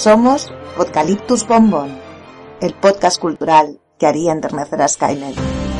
Somos Podcaliptus Bombón, el podcast cultural que haría enternecer a Skynet.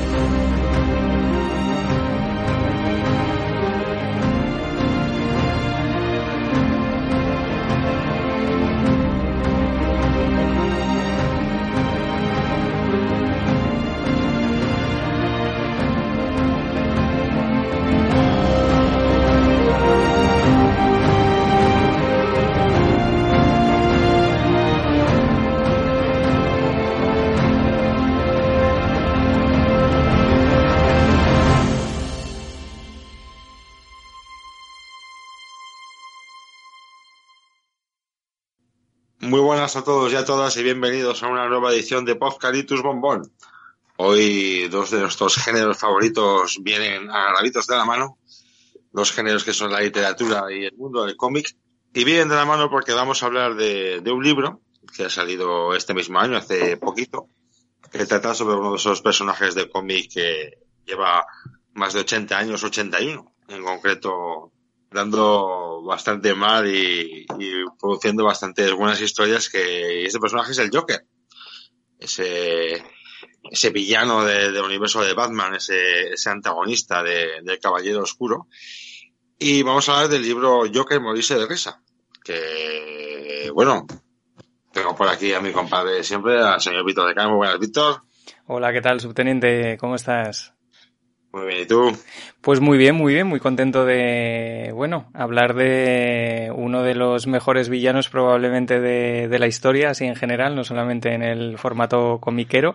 Muy buenas a todos y a todas y bienvenidos a una nueva edición de Podcaliptus Bombón. Hoy dos de nuestros géneros favoritos vienen agarraditos de la mano, dos géneros que son la literatura y el mundo del cómic, y vienen de la mano porque vamos a hablar de un libro que ha salido este mismo año, hace poquito, que trata sobre uno de esos personajes de cómic que lleva más de 80 años, 81 en concreto, dando bastante mal y produciendo bastantes buenas historias, que este personaje es el Joker, ese villano del universo de Batman, ese antagonista del Caballero Oscuro. Y vamos a hablar del libro Joker, morirse de risa, que bueno, tengo por aquí a mi compadre siempre, al señor Víctor de Cámara. Muy buenas, Víctor. Hola, ¿qué tal, subteniente? ¿Cómo estás? Muy bien, ¿y tú? Pues muy bien, muy contento de, hablar de uno de los mejores villanos probablemente de la historia, así en general, no solamente en el formato comiquero.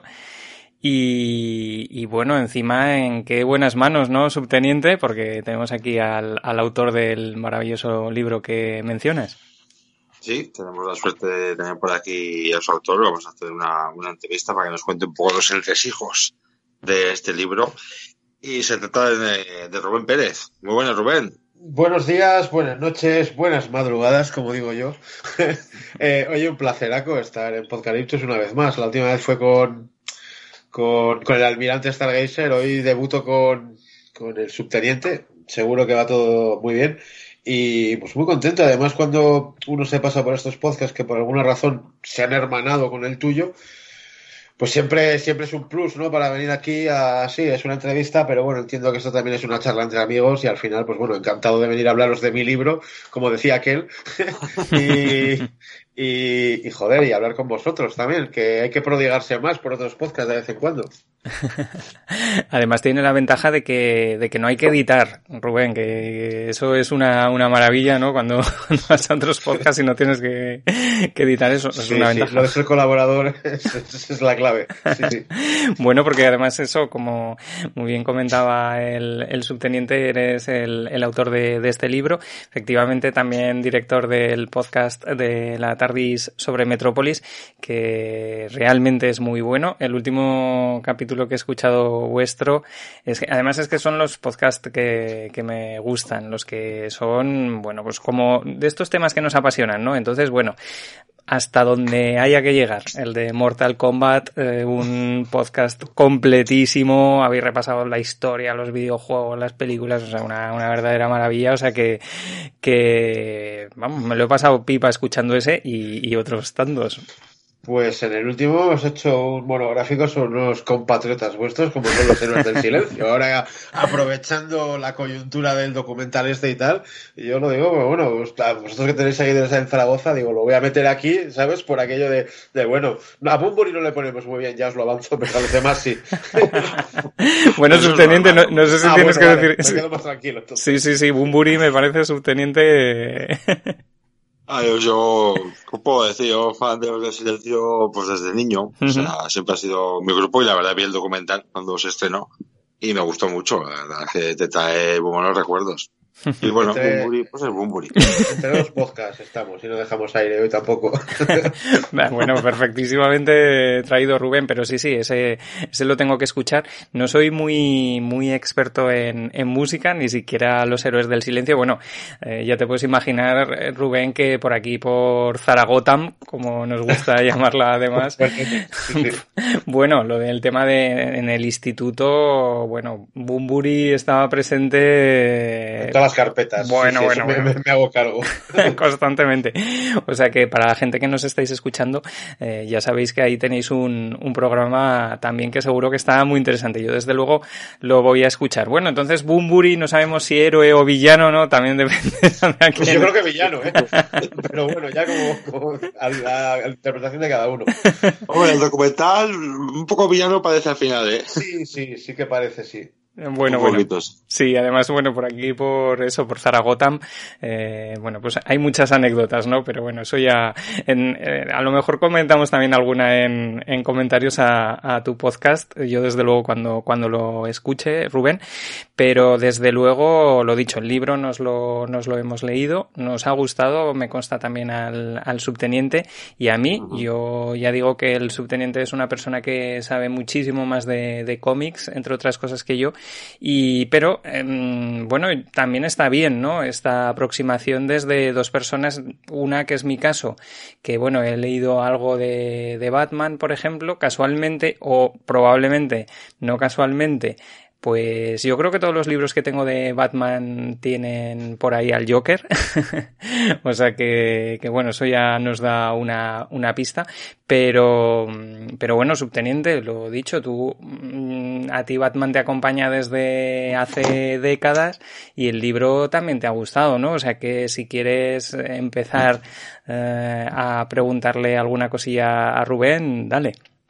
Y bueno, encima en qué buenas manos, ¿no, subteniente? Porque tenemos aquí al autor del maravilloso libro que mencionas. Sí, tenemos la suerte de tener por aquí a su autor. Vamos a hacer una entrevista para que nos cuente un poco los entresijos de este libro. Y se trata de Rubén Pérez. Muy buenas, Rubén. Buenos días, buenas noches, buenas madrugadas, como digo yo. Oye, un placeraco estar en Podcaliptus una vez más. La última vez fue con el almirante Stargazer. Hoy debuto con el subteniente. Seguro que va todo muy bien. Y pues muy contento. Además, cuando uno se pasa por estos podcasts que por alguna razón se han hermanado con el tuyo, pues siempre es un plus, ¿no? Para venir aquí sí, es una entrevista, pero bueno, entiendo que esto también es una charla entre amigos y al final, pues bueno, encantado de venir a hablaros de mi libro, como decía aquel, y joder, y hablar con vosotros también, que hay que prodigarse más por otros podcasts de vez en cuando. Además tiene la ventaja de que no hay que editar, Rubén, que eso es una maravilla, ¿no? Cuando vas a otros podcasts y no tienes que editar eso, es una ventaja. Lo de ser colaborador es la clave. Sí. Bueno, porque además eso, como muy bien comentaba el subteniente, eres el autor de este libro, efectivamente también director del podcast de la TARDIS sobre Metrópolis, que realmente es muy bueno. El último capítulo que he escuchado vuestro, además es que son los podcasts que me gustan, los que son, bueno, pues como de estos temas que nos apasionan, ¿no? Entonces, bueno, hasta donde haya que llegar. El de Mortal Kombat, un podcast completísimo, habéis repasado la historia, los videojuegos, las películas, o sea, una verdadera maravilla, o sea que vamos, me lo he pasado pipa escuchando ese y otros tantos. Pues en el último hemos hecho un monográfico sobre unos compatriotas vuestros, como son los héroes del silencio. Ahora, aprovechando la coyuntura del documental y tal, y yo lo digo, pues bueno, vosotros que tenéis ahí en Zaragoza, digo, lo voy a meter aquí, ¿sabes? Por aquello de bueno, a Bunbury no le ponemos muy bien, ya os lo avanzo, pero a los demás sí. Bueno, subteniente, no sé si tienes que decir... Me quedo más tranquilo. Entonces. Sí, Bunbury me parece, subteniente... Yo, ¿cómo puedo decir? Yo, fan de Los del Silencio, pues desde niño. O sea, siempre ha sido mi grupo y la verdad vi el documental cuando se estrenó y me gustó mucho. La verdad es que te trae buenos recuerdos. Y bueno, Bunbury, pues es Bunbury. Entre los podcasts estamos y no dejamos aire hoy tampoco. Bueno, perfectísimamente traído, Rubén, pero sí, ese lo tengo que escuchar. No soy muy experto en música, ni siquiera los héroes del silencio. Bueno, ya te puedes imaginar, Rubén, que por aquí, por Zaragoza, como nos gusta llamarla además, bueno, lo del tema en el instituto, bueno, Bunbury estaba presente las carpetas. Bueno. Me hago cargo. Constantemente. O sea que para la gente que nos estáis escuchando, ya sabéis que ahí tenéis un programa también que seguro que está muy interesante. Yo desde luego lo voy a escuchar. Bueno, entonces Bunbury, no sabemos si héroe o villano, ¿no? También depende de pues yo creo que villano, pero bueno, ya como a la interpretación de cada uno. Hombre, el documental un poco villano parece al final, Sí que parece, sí. Bueno. Sí, además, por aquí, por Zaragoza, pues hay muchas anécdotas, ¿no? Pero bueno, eso ya, a lo mejor comentamos también alguna en comentarios a tu podcast. Yo desde luego cuando lo escuche, Rubén, pero desde luego, lo dicho, el libro nos lo hemos leído, nos ha gustado, me consta también al subteniente y a mí. Yo ya digo que el subteniente es una persona que sabe muchísimo más de cómics, entre otras cosas que yo. Pero también está bien, ¿no? Esta aproximación desde dos personas, una que es mi caso, que he leído algo de Batman, por ejemplo, casualmente o probablemente no casualmente. Pues yo creo que todos los libros que tengo de Batman tienen por ahí al Joker. O sea que eso ya nos da una pista. Pero subteniente, lo dicho, a ti Batman te acompaña desde hace décadas y el libro también te ha gustado, ¿no? O sea que si quieres empezar a preguntarle alguna cosilla a Rubén, dale.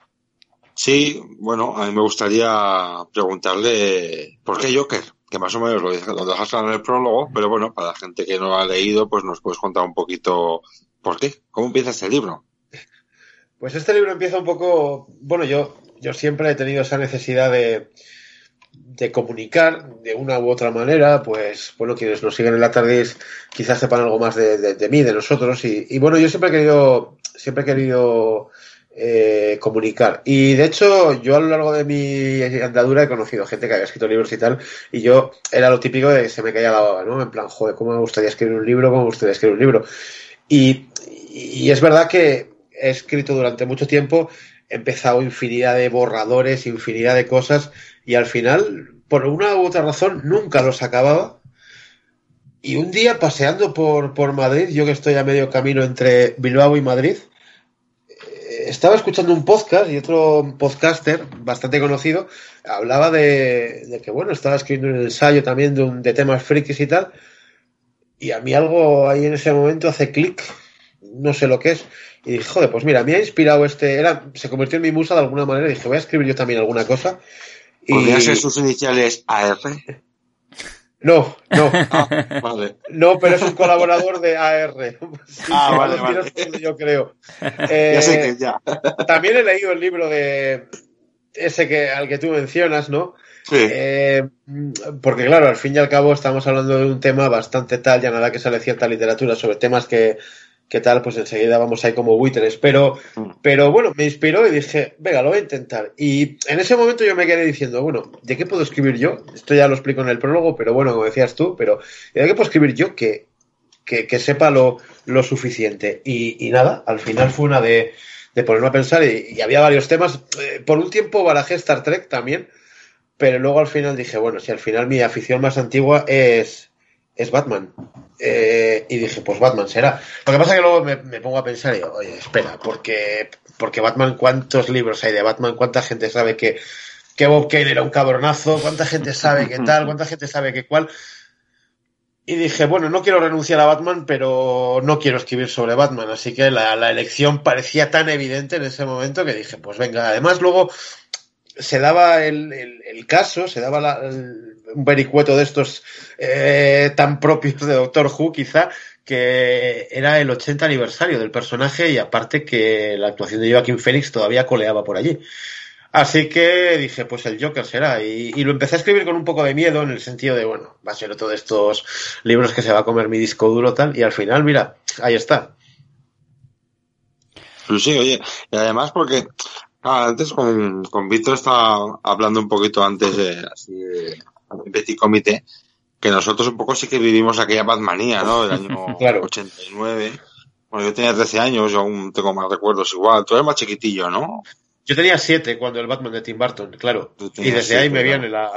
Sí, a mí me gustaría preguntarle por qué Joker, que más o menos lo dejas en el prólogo, pero para la gente que no lo ha leído, pues nos puedes contar un poquito por qué, cómo empieza este libro. Pues este libro empieza un poco, yo siempre he tenido esa necesidad de comunicar de una u otra manera, pues quienes nos siguen en la TARDIS quizás sepan algo más de mí, de nosotros, y yo siempre he querido comunicar. Y de hecho, yo a lo largo de mi andadura he conocido gente que había escrito libros y tal, y yo era lo típico de que se me caía la baba, ¿no? En plan, joder, ¿cómo me gustaría escribir un libro? Y es verdad que he escrito durante mucho tiempo, he empezado infinidad de borradores, infinidad de cosas, y al final, por una u otra razón, nunca los acababa. Y un día, paseando por Madrid, yo que estoy a medio camino entre Bilbao y Madrid, estaba escuchando un podcast y otro podcaster bastante conocido hablaba de que, estaba escribiendo un ensayo también de temas frikis y tal, y a mí algo ahí en ese momento hace clic, no sé lo que es, y dije, joder, pues mira, me ha inspirado se convirtió en mi musa de alguna manera, y dije, voy a escribir yo también alguna cosa. ¿Podrían ser sus iniciales AR? No. Vale. No, pero es un colaborador de AR. Sí, vale. Yo creo. Ya sé que ya. También he leído el libro de ese al que tú mencionas, ¿no? Sí. Porque claro, al fin y al cabo estamos hablando de un tema bastante tal, ya nada que sale cierta literatura sobre temas que tal, pues enseguida vamos ahí como buitres, pero me inspiró y dije, venga, lo voy a intentar. Y en ese momento yo me quedé diciendo, ¿de qué puedo escribir yo? Esto ya lo explico en el prólogo, pero como decías tú, pero ¿de qué puedo escribir yo que sepa lo suficiente? Y nada, al final fue una de ponerme a pensar y había varios temas. Por un tiempo barajé Star Trek también, pero luego al final dije, si al final mi afición más antigua es Batman. Y dije, pues Batman será. Lo que pasa es que luego me pongo a pensar y digo, oye, espera, porque Batman, ¿cuántos libros hay de Batman? ¿Cuánta gente sabe que Bob Kane era un cabronazo? ¿Cuánta gente sabe que tal? ¿Cuánta gente sabe que cuál? Y dije, no quiero renunciar a Batman, pero no quiero escribir sobre Batman. Así que la elección parecía tan evidente en ese momento que dije, pues venga. Además, luego se daba el caso, se daba un vericueto de estos tan propios de Doctor Who, quizá, que era el 80 aniversario del personaje y aparte que la actuación de Joaquin Phoenix todavía coleaba por allí. Así que dije, pues el Joker será. Y lo empecé a escribir con un poco de miedo en el sentido de, va a ser otro de estos libros que se va a comer mi disco duro tal. Y al final, mira, ahí está. Pues sí, oye, y además porque antes con Víctor estaba hablando un poquito antes de Petit Comité, que nosotros un poco sí que vivimos aquella Batmanía, ¿no? Del año claro. 89. Yo tenía 13 años, yo aún tengo más recuerdos igual. Tú eres más chiquitillo, ¿no? Yo tenía 7 cuando el Batman de Tim Burton, claro. Y desde ahí me viene la...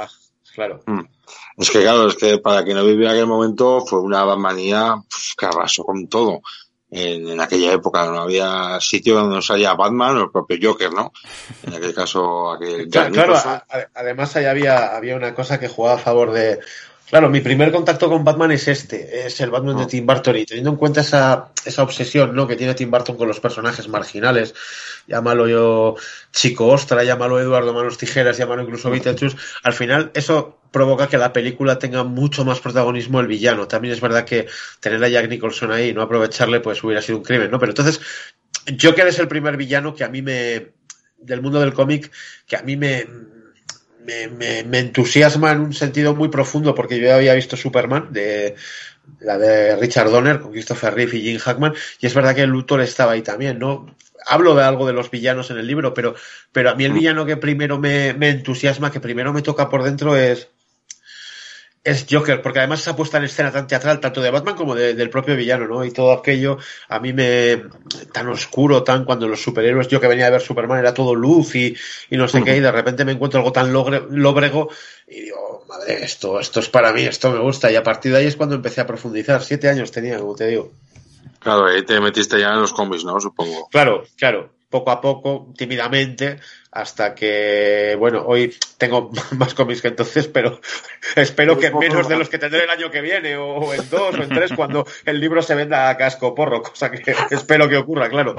Claro. Es que para quien no vivía aquel momento fue una Batmanía que arrasó con todo. En aquella época no había sitio donde no salía Batman o el propio Joker, ¿no? En aquel caso, Claro, además ahí había una cosa que jugaba a favor de... Claro, mi primer contacto con Batman es el Batman de Tim Burton, y teniendo en cuenta esa obsesión, ¿no?, que tiene Tim Burton con los personajes marginales, llámalo yo Chico Ostra, llámalo Eduardo Manos Tijeras, llámalo incluso Beetlejuice, al final eso provoca que la película tenga mucho más protagonismo el villano. También es verdad que tener a Jack Nicholson ahí y no aprovecharle pues hubiera sido un crimen, ¿no? Pero entonces, Joker es el primer villano que a mí del mundo del cómic, que a mí me entusiasma en un sentido muy profundo, porque yo ya había visto Superman, la de Richard Donner, con Christopher Reeve y Jim Hackman, y es verdad que Luthor estaba ahí también, ¿no? Hablo de algo de los villanos en el libro, pero a mí el villano que primero me entusiasma, que primero me toca por dentro es Joker, porque además esa puesta en escena tan teatral, tanto de Batman como del propio villano, ¿no? Y todo aquello, a mí tan oscuro, cuando los superhéroes, yo que venía a ver Superman, era todo luz y no sé qué, y de repente me encuentro algo tan lóbrego, y digo, madre, esto es para mí, esto me gusta, y a partir de ahí es cuando empecé a profundizar. 7 años tenía, como te digo. Claro, ahí te metiste ya en los cómics, ¿no? Supongo. Claro, poco a poco, tímidamente, hasta que, bueno, hoy tengo más cómics que entonces, pero espero que menos de los que tendré el año que viene, o en 2 o en 3, cuando el libro se venda a casco porro, cosa que espero que ocurra, claro.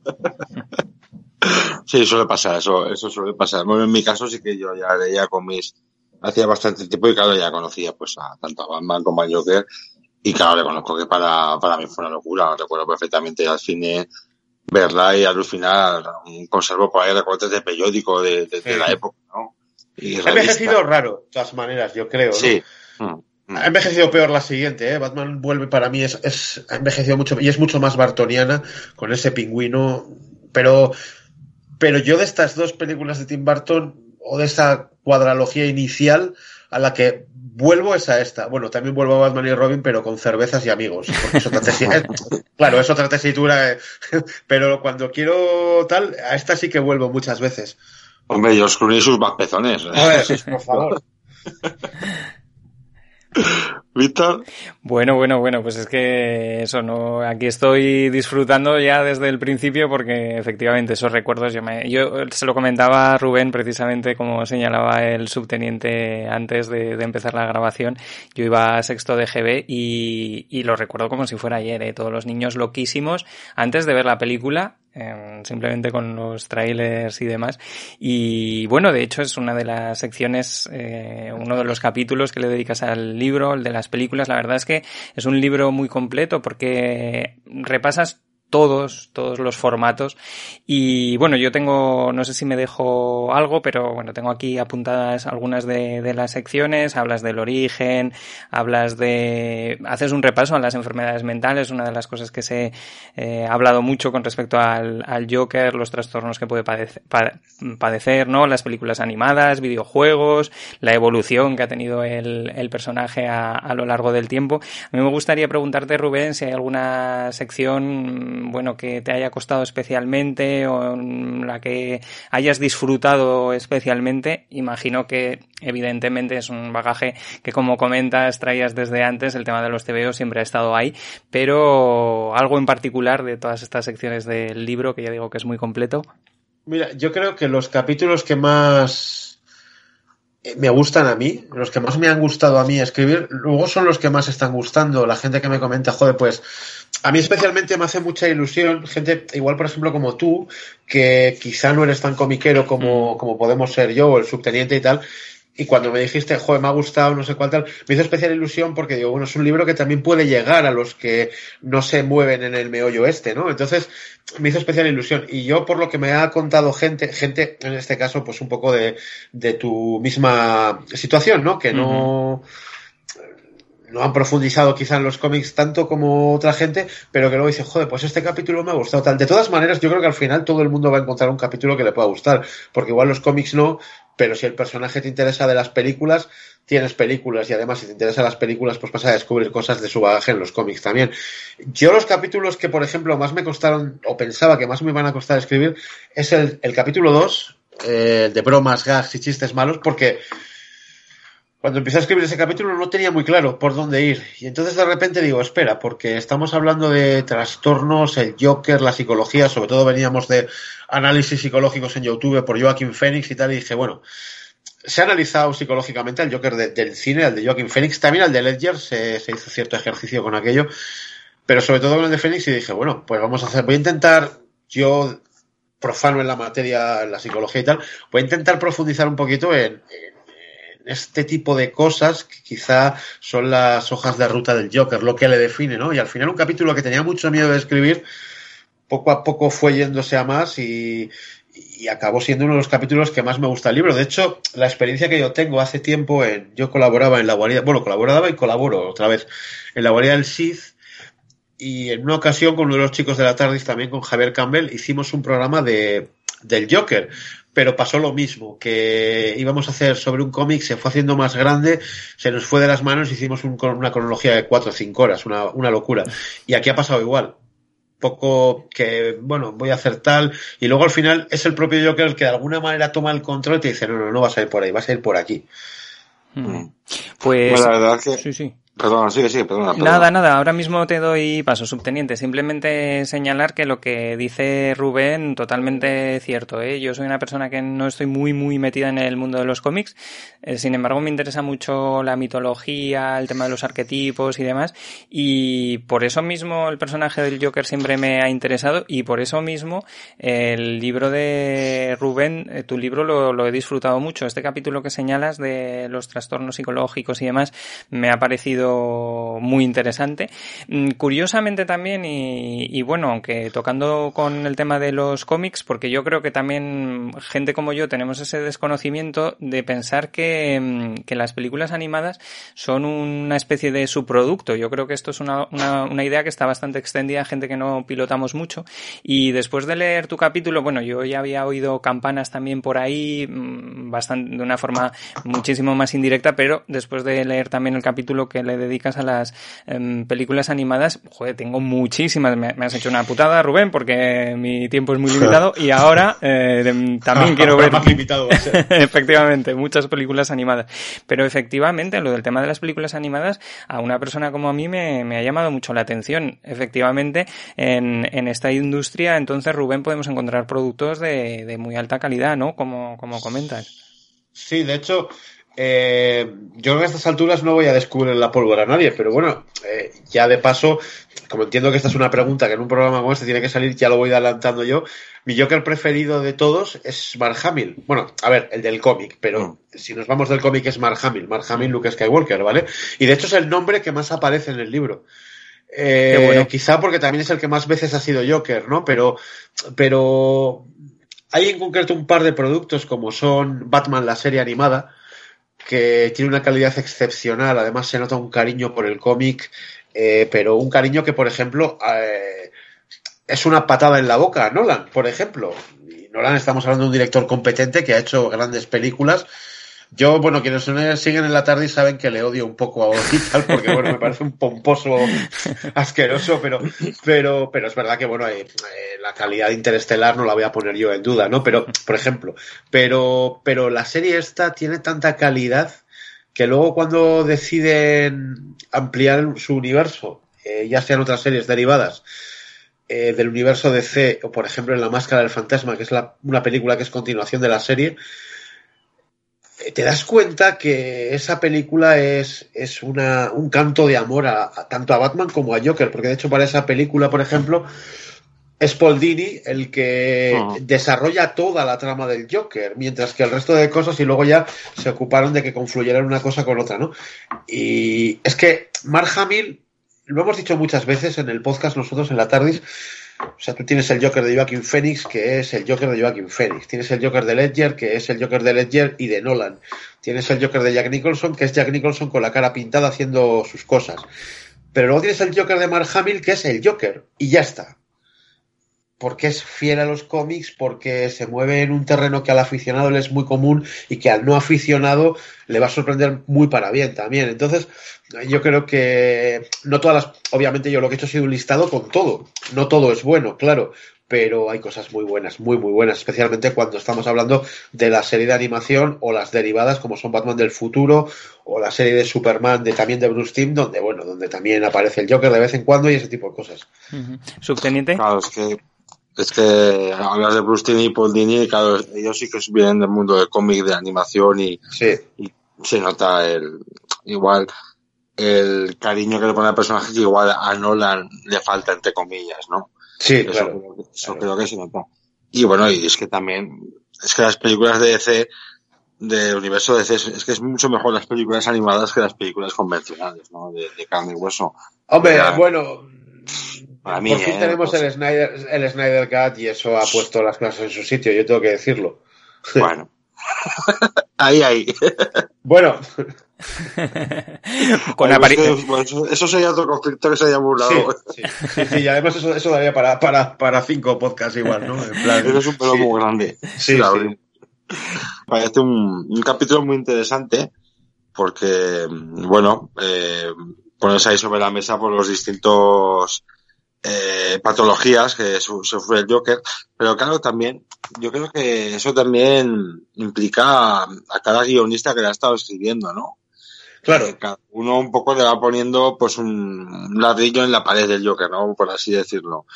Sí, suele pasar, eso suele pasar. Bueno, en mi caso sí que yo ya leía cómics hacía bastante tiempo, y claro, ya conocía pues tanto a Batman como a Joker, y claro, reconozco que para mí fue una locura. Recuerdo perfectamente al cine verla y alucinar. Conservo por ahí recortes de periódico de la época, ¿no? Y ha envejecido raro, de todas maneras, yo creo, ¿no? Sí. Ha envejecido peor la siguiente, ¿eh? Batman Vuelve para mí ha envejecido mucho, y es mucho más bartoniana, con ese pingüino, pero yo de estas dos películas de Tim Burton, o de esa cuadralogía inicial, a la que vuelvo es a esta. Bueno, también vuelvo a Batman y Robin, pero con cervezas y amigos, porque es otra claro, es otra tesitura, pero cuando quiero tal, a esta sí que vuelvo muchas veces. Hombre, George Clooney y sus pezones. A ver, por favor. ¿Víctor? Bueno, pues es que eso, no, aquí estoy disfrutando ya desde el principio, porque efectivamente esos recuerdos yo se lo comentaba a Rubén, precisamente como señalaba el subteniente antes de empezar la grabación. Yo iba a sexto de GB y lo recuerdo como si fuera ayer, todos los niños loquísimos antes de ver la película, simplemente con los trailers y demás. Y bueno, de hecho es una de las secciones, uno de los capítulos que le dedicas al libro, el de las películas. La verdad es que es un libro muy completo, porque repasas todos los formatos. Y bueno, yo tengo, no sé si me dejo algo, pero bueno, tengo aquí apuntadas algunas de las secciones. Hablas del origen, haces un repaso a las enfermedades mentales, una de las cosas que se ha hablado mucho con respecto al Joker, los trastornos que puede padecer, ¿no? Las películas animadas, videojuegos, la evolución que ha tenido el personaje a lo largo del tiempo. A mí me gustaría preguntarte, Rubén, si hay alguna sección, bueno, que te haya costado especialmente, o en la que hayas disfrutado especialmente. Imagino que evidentemente es un bagaje que, como comentas, traías desde antes. El tema de los TVO siempre ha estado ahí, pero algo en particular de todas estas secciones del libro, que ya digo que es muy completo. Mira, yo creo que los capítulos que más me gustan a mí, los que más me han gustado a mí escribir, luego son los que más están gustando. La gente que me comenta, joder, pues a mí especialmente me hace mucha ilusión gente igual, por ejemplo, como tú, que quizá no eres tan comiquero como podemos ser yo o el subteniente y tal, y cuando me dijiste, joder, me ha gustado, no sé cuál tal, me hizo especial ilusión, porque digo, bueno, es un libro que también puede llegar a los que no se mueven en el meollo ¿no? Entonces me hizo especial ilusión. Y yo, por lo que me ha contado gente en este caso, pues un poco de tu misma situación, ¿no? Que no han profundizado quizá en los cómics tanto como otra gente, pero que luego dice, joder, pues este capítulo me ha gustado tal. De todas maneras, yo creo que al final todo el mundo va a encontrar un capítulo que le pueda gustar, porque igual los cómics no, pero si el personaje te interesa de las películas, tienes películas, y además si te interesan las películas, pues vas a descubrir cosas de su bagaje en los cómics también. Yo los capítulos que, por ejemplo, más me costaron, o pensaba que más me iban a costar escribir, es el capítulo 2, de bromas, gags y chistes malos, porque cuando empecé a escribir ese capítulo no tenía muy claro por dónde ir. Y entonces de repente digo, espera, porque estamos hablando de trastornos, el Joker, la psicología, sobre todo veníamos de análisis psicológicos en YouTube por Joaquin Phoenix y tal, y dije, bueno, se ha analizado psicológicamente el Joker del cine, el de Joaquin Phoenix, también el de Ledger, se hizo cierto ejercicio con aquello, pero sobre todo con el de Phoenix, y dije, bueno, pues voy a intentar, yo profano en la materia, en la psicología y tal, voy a intentar profundizar un poquito en este tipo de cosas que quizá son las hojas de ruta del Joker, lo que le define, ¿no? Y al final un capítulo que tenía mucho miedo de escribir, poco a poco fue yéndose a más y acabó siendo uno de los capítulos que más me gusta el libro. De hecho, la experiencia que yo tengo hace tiempo, yo colaboraba en la guarida, colaboraba y colaboro otra vez en la guarida del Sith, y en una ocasión con uno de los chicos de la TARDIS, también con Javier Campbell, hicimos un programa del Joker. Pero pasó lo mismo, que íbamos a hacer sobre un cómic, se fue haciendo más grande, se nos fue de las manos, hicimos una cronología de 4 o 5 horas, una locura. Y aquí ha pasado igual. Poco que, bueno, voy a hacer tal, y luego al final es el propio Joker el que de alguna manera toma el control y te dice, no vas a ir por ahí, vas a ir por aquí. Pues la verdad que... Sí. Perdona, sigue, perdona. Nada, ahora mismo te doy paso, subteniente. Simplemente señalar que lo que dice Rubén, totalmente cierto, ¿eh? Yo soy una persona que no estoy muy metida en el mundo de los cómics, sin embargo me interesa mucho la mitología, el tema de los arquetipos y demás, y por eso mismo el personaje del Joker siempre me ha interesado, y por eso mismo el libro de Rubén, tu libro lo he disfrutado mucho. Este capítulo que señalas de los trastornos psicológicos y demás me ha parecido muy interesante. Curiosamente también, y bueno, aunque tocando con el tema de los cómics, porque yo creo que también gente como yo tenemos ese desconocimiento de pensar que las películas animadas son una especie de subproducto. Yo creo que esto es una idea que está bastante extendida, gente que no pilotamos mucho, y después de leer tu capítulo, bueno, yo ya había oído campanas también por ahí, bastante, de una forma muchísimo más indirecta, pero después de leer también el capítulo que le dedicas a las películas animadas, joder, tengo muchísimas. Me has hecho una putada, Rubén, porque mi tiempo es muy limitado, y ahora también quiero ver más limitado va a ser. Efectivamente, muchas películas animadas, pero efectivamente lo del tema de las películas animadas a una persona como a mí me ha llamado mucho la atención. Efectivamente, en esta industria, entonces, Rubén, podemos encontrar productos de muy alta calidad, ¿no? Como comentas. Sí, de hecho, yo creo que a estas alturas no voy a descubrir la pólvora a nadie, pero bueno, ya de paso, como entiendo que esta es una pregunta que en un programa como este tiene que salir, ya lo voy adelantando yo. Mi Joker preferido de todos es Mark Hamill. Bueno, a ver, el del cómic, pero si nos vamos del cómic es Mark Hamill, Luke Skywalker, ¿vale? Y de hecho es el nombre que más aparece en el libro. Bueno. Quizá porque también es el que más veces ha sido Joker, ¿no? Pero hay en concreto un par de productos como son Batman, la serie animada, que tiene una calidad excepcional, además se nota un cariño por el cómic, pero un cariño que, por ejemplo, es una patada en la boca a Nolan, por ejemplo. Y Nolan, estamos hablando de un director competente que ha hecho grandes películas. Yo, bueno, quienes siguen en la tarde saben que le odio un poco a Orbital porque, bueno, me parece un pomposo asqueroso, pero es verdad que, bueno, la calidad Interestelar no la voy a poner yo en duda, ¿no? Pero, por ejemplo, pero la serie esta tiene tanta calidad que luego cuando deciden ampliar su universo, ya sean otras series derivadas del universo DC, o por ejemplo en La Máscara del Fantasma, que es una película que es continuación de la serie, te das cuenta que esa película es un canto de amor tanto a Batman como a Joker, porque de hecho para esa película, por ejemplo, es Paul Dini el que desarrolla toda la trama del Joker, mientras que el resto de cosas y luego ya se ocuparon de que confluyeran una cosa con otra, ¿no? Y es que Mark Hamill, lo hemos dicho muchas veces en el podcast nosotros en la TARDIS, o sea, tú tienes el Joker de Joaquin Phoenix, que es el Joker de Joaquin Phoenix. Tienes el Joker de Ledger, que es el Joker de Ledger y de Nolan. Tienes el Joker de Jack Nicholson, que es Jack Nicholson con la cara pintada haciendo sus cosas. Pero luego tienes el Joker de Mark Hamill, que es el Joker. Y ya está. Porque es fiel a los cómics, porque se mueve en un terreno que al aficionado le es muy común y que al no aficionado le va a sorprender muy para bien también. Entonces, yo creo que no todas las... Obviamente yo lo que he hecho ha sido un listado con todo. No todo es bueno, claro, pero hay cosas muy buenas, muy muy buenas, especialmente cuando estamos hablando de la serie de animación o las derivadas como son Batman del futuro o la serie de Superman también de Bruce Timm, donde también aparece el Joker de vez en cuando y ese tipo de cosas. Subteniente. Claro, es que hablas de Bruce Timm y Paul Dini, claro, ellos sí que vienen del mundo del cómic, de animación y se nota igual el cariño que le pone al personaje, que igual a Nolan le falta, entre comillas, ¿no? Sí, eso, claro. Creo que se nota. Y bueno, y es que también, es que las películas de DC, del universo de DC, es que es mucho mejor las películas animadas que las películas convencionales, ¿no? De carne y hueso. Hombre, bueno, para mí, por fin tenemos el Snyder Cut y eso ha puesto las cosas en su sitio, yo tengo que decirlo. Bueno. ahí. Bueno. Eso sería otro conflicto que se haya burlado. Sí, y además eso daría para 5 podcasts igual, ¿no? En plan, eso es un pelo muy grande. Sí. Parece un capítulo muy interesante porque, bueno, pones ahí sobre la mesa por los distintos patologías que sufre el Joker, pero claro, también yo creo que eso también implica a cada guionista que la ha estado escribiendo, ¿no? Claro. Cada uno un poco le va poniendo pues un ladrillo en la pared del Joker, ¿no? Por así decirlo.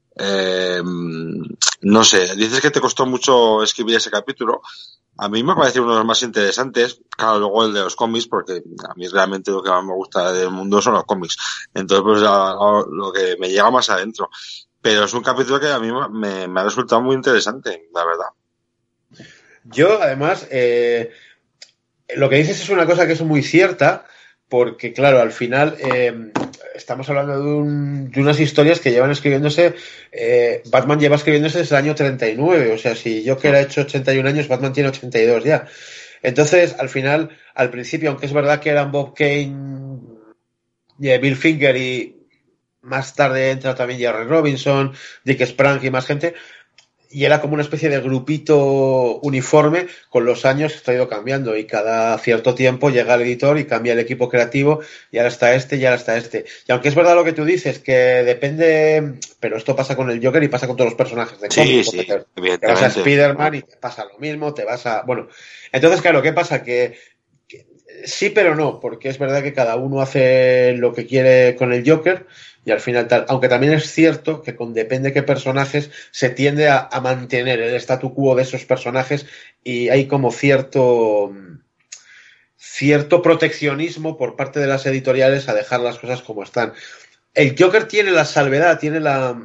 No sé, dices que te costó mucho escribir ese capítulo. A mí me parece uno de los más interesantes. Claro, luego el de los cómics, porque a mí realmente lo que más me gusta del mundo son los cómics. Entonces, pues lo que me llega más adentro. Pero es un capítulo que a mí me ha resultado muy interesante, la verdad. Yo, además, lo que dices es una cosa que es muy cierta, porque, claro, al final estamos hablando de unas historias que llevan escribiéndose, Batman lleva escribiéndose desde el año 39, o sea, si Joker ha hecho 81 años, Batman tiene 82 ya. Entonces, al final, al principio, aunque es verdad que eran Bob Kane, Bill Finger y más tarde entra también Jerry Robinson, Dick Sprang y más gente, y era como una especie de grupito uniforme, con los años esto ha ido cambiando y cada cierto tiempo llega el editor y cambia el equipo creativo y ahora está este y ahora está este. Y aunque es verdad lo que tú dices, que depende, pero esto pasa con el Joker y pasa con todos los personajes de cómics. Sí, te vas a Spider-Man y te pasa lo mismo, te vas a... Bueno, entonces claro, ¿qué pasa? Que sí pero no, porque es verdad que cada uno hace lo que quiere con el Joker y al final tal, aunque también es cierto que con depende qué personajes se tiende a mantener el statu quo de esos personajes y hay como cierto proteccionismo por parte de las editoriales a dejar las cosas como están. El Joker tiene la salvedad, tiene la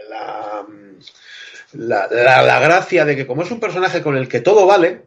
gracia de que como es un personaje con el que todo vale,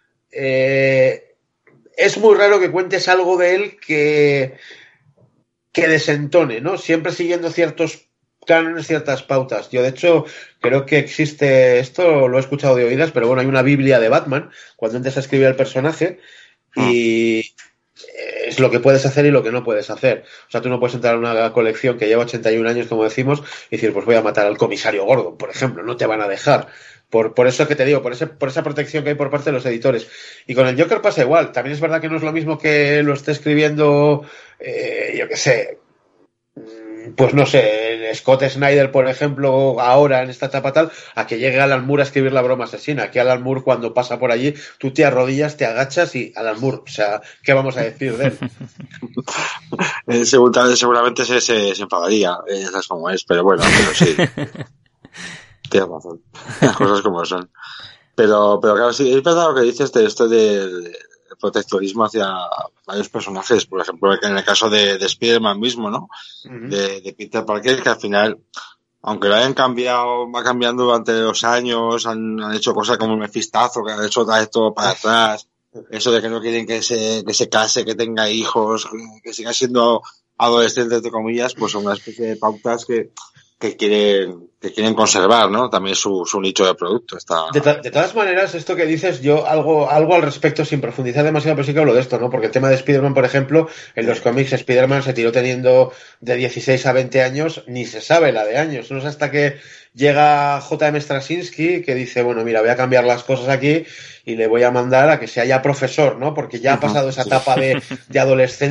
es muy raro que cuentes algo de él que desentone, ¿no? Siempre siguiendo ciertos cánones, ciertas pautas. Yo, de hecho, creo que existe, esto lo he escuchado de oídas, pero bueno, hay una Biblia de Batman, cuando antes a escribir el personaje, y es lo que puedes hacer y lo que no puedes hacer. O sea, tú no puedes entrar a una colección que lleva 81 años, como decimos, y decir, pues voy a matar al comisario Gordon, por ejemplo, no te van a dejar. Por eso que te digo, por esa protección que hay por parte de los editores. Y con el Joker pasa igual. También es verdad que no es lo mismo que lo esté escribiendo, yo qué sé, pues no sé, Scott Snyder, por ejemplo, ahora en esta etapa tal, a que llegue Alan Moore a escribir La broma asesina. Que Alan Moore, cuando pasa por allí, tú te arrodillas, te agachas y Alan Moore. O sea, ¿qué vamos a decir de él? Seguramente se enfadaría, es como es, pero bueno, pero sí. Tienes razón, las cosas como son. Pero claro, sí, es verdad lo que dices de esto del protectorismo hacia varios personajes, por ejemplo, en el caso de Spider-Man mismo, ¿no? Uh-huh. De Peter Parker, que al final, aunque lo hayan cambiado, va cambiando durante los años, han hecho cosas como el Mefistazo, que han hecho otra vez todo para atrás, eso de que no quieren que se case, que tenga hijos, que siga siendo adolescente, entre comillas, pues son una especie de pautas que quieren conservar, ¿no? También su nicho de producto. De todas maneras, esto que dices, yo algo al respecto, sin profundizar demasiado, pero sí que hablo de esto, ¿no? Porque el tema de Spider-Man, por ejemplo, en los cómics Spider-Man se tiró teniendo de 16 a 20 años, ni se sabe la de años. No es hasta que llega J.M. Straczynski que dice, bueno, mira, voy a cambiar las cosas aquí y le voy a mandar a que sea ya profesor, ¿no? Porque ya ha pasado esa etapa de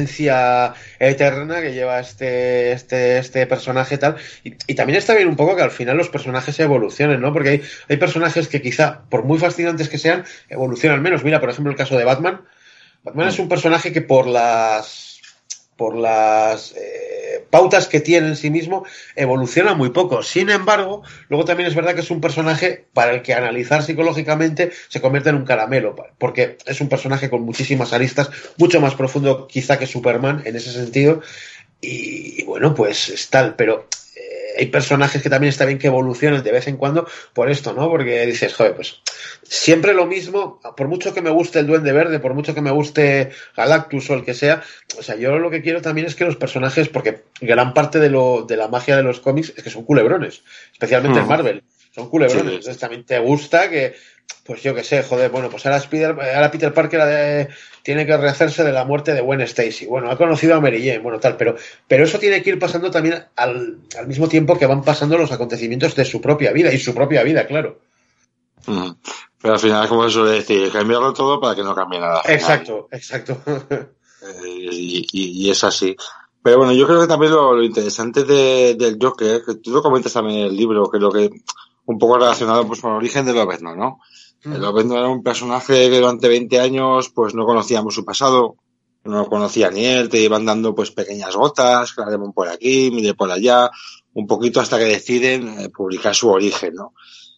adolescencia eterna que lleva este personaje tal. Y también está bien un poco que al final los personajes evolucionen, ¿no? Porque hay personajes que quizá, por muy fascinantes que sean, evolucionan menos. Mira, por ejemplo, el caso de Batman. Batman es un personaje que por las pautas que tiene en sí mismo evoluciona muy poco. Sin embargo, luego también es verdad que es un personaje para el que analizar psicológicamente se convierte en un caramelo, porque es un personaje con muchísimas aristas, mucho más profundo quizá que Superman en ese sentido, y bueno, pues es tal, pero hay personajes que también está bien que evolucionen de vez en cuando por esto, ¿no? Porque dices, joder, pues siempre lo mismo, por mucho que me guste el Duende Verde, por mucho que me guste Galactus o el que sea, o sea, yo lo que quiero también es que los personajes, porque gran parte de la magia de los cómics es que son culebrones, especialmente en Marvel, son culebrones, Sí. entonces también te gusta que, pues yo qué sé, joder, bueno, pues ahora Peter Parker tiene que rehacerse de la muerte de Gwen Stacy. Bueno, ha conocido a Mary Jane, bueno, tal, pero eso tiene que ir pasando también al mismo tiempo que van pasando los acontecimientos de su propia vida, y su propia vida, claro. Pero al final, como se suele decir, cambiarlo todo para que no cambie nada. Exacto. Y es así. Pero bueno, yo creo que también lo interesante del Joker, que tú lo comentas también en el libro, que lo que un poco relacionado pues con el origen de Lobezno, ¿no? El Lobezno era un personaje que durante 20 años pues no conocíamos su pasado, no lo conocía ni él, te iban dando pues pequeñas gotas, Claremont por aquí, mire por allá, un poquito hasta que deciden publicar su origen, ¿no?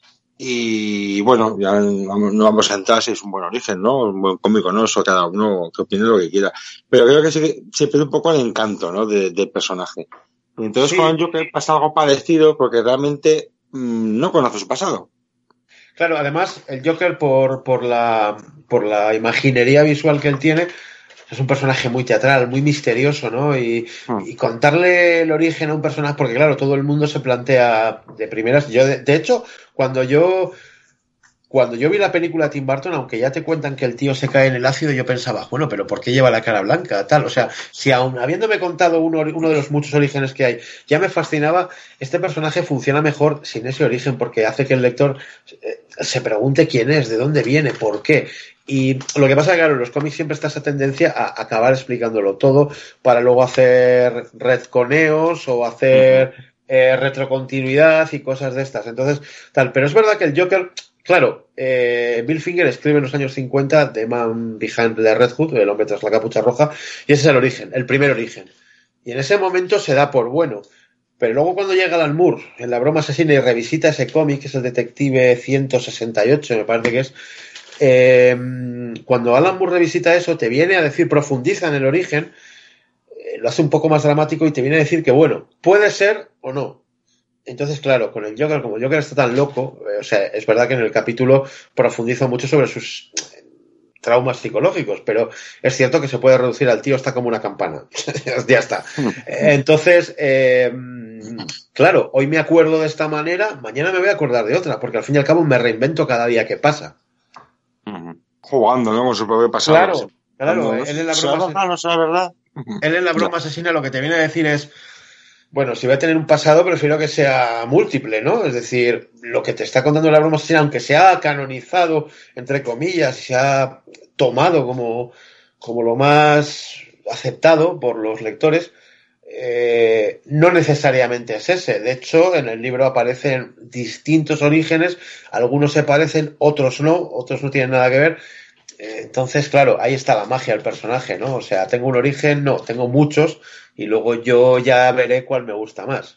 Y bueno, ya no vamos a entrar si es un buen origen, ¿no? Un buen cómico, ¿no? Eso cada uno que opine lo que quiera. Pero creo que se pierde un poco el encanto, ¿no? Del personaje. Y entonces Sí. con el Joker pasa algo parecido porque realmente no conoce su pasado. Claro, además, el Joker, por la imaginería visual que él tiene, es un personaje muy teatral, muy misterioso, ¿no? Y contarle el origen a un personaje, porque claro, todo el mundo se plantea de primeras. Yo, de hecho, cuando yo vi la película de Tim Burton, aunque ya te cuentan que el tío se cae en el ácido, yo pensaba, bueno, pero ¿por qué lleva la cara blanca? Tal, o sea, si aún habiéndome contado uno de los muchos orígenes que hay, ya me fascinaba, este personaje funciona mejor sin ese origen, porque hace que el lector se pregunte quién es, de dónde viene, por qué. Y lo que pasa es que, claro, en los cómics siempre está esa tendencia a acabar explicándolo todo para luego hacer retconeos o hacer retrocontinuidad y cosas de estas. Entonces, tal, pero es verdad que el Joker, claro, Bill Finger escribe en los años 50 The Man Behind the Red Hood, el hombre tras la capucha roja, y ese es el origen, el primer origen. Y en ese momento se da por bueno. Pero luego cuando llega Alan Moore en La broma asesina y revisita ese cómic, que es el Detective 168, me parece que es, cuando Alan Moore revisita eso, te viene a decir, profundiza en el origen, lo hace un poco más dramático y te viene a decir que, bueno, puede ser o no. Entonces, claro, con el Joker, como el Joker está tan loco, o sea, es verdad que en el capítulo profundiza mucho sobre sus traumas psicológicos, pero es cierto que se puede reducir al tío, está como una campana. Ya está. Entonces, claro, hoy me acuerdo de esta manera, mañana me voy a acordar de otra, porque al fin y al cabo me reinvento cada día que pasa. Jugando, ¿no? Con su propio pasado. Claro, él en la broma no será verdad. Él en La broma asesina lo que te viene a decir es, bueno, si voy a tener un pasado, prefiero que sea múltiple, ¿no? Es decir, lo que te está contando La broma asesina, aunque sea canonizado, entre comillas, y se ha tomado como lo más aceptado por los lectores, no necesariamente es ese. De hecho, en el libro aparecen distintos orígenes, algunos se parecen, otros no tienen nada que ver. Entonces, claro, ahí está la magia del personaje, ¿no? O sea, tengo un origen, no, tengo muchos, y luego yo ya veré cuál me gusta más.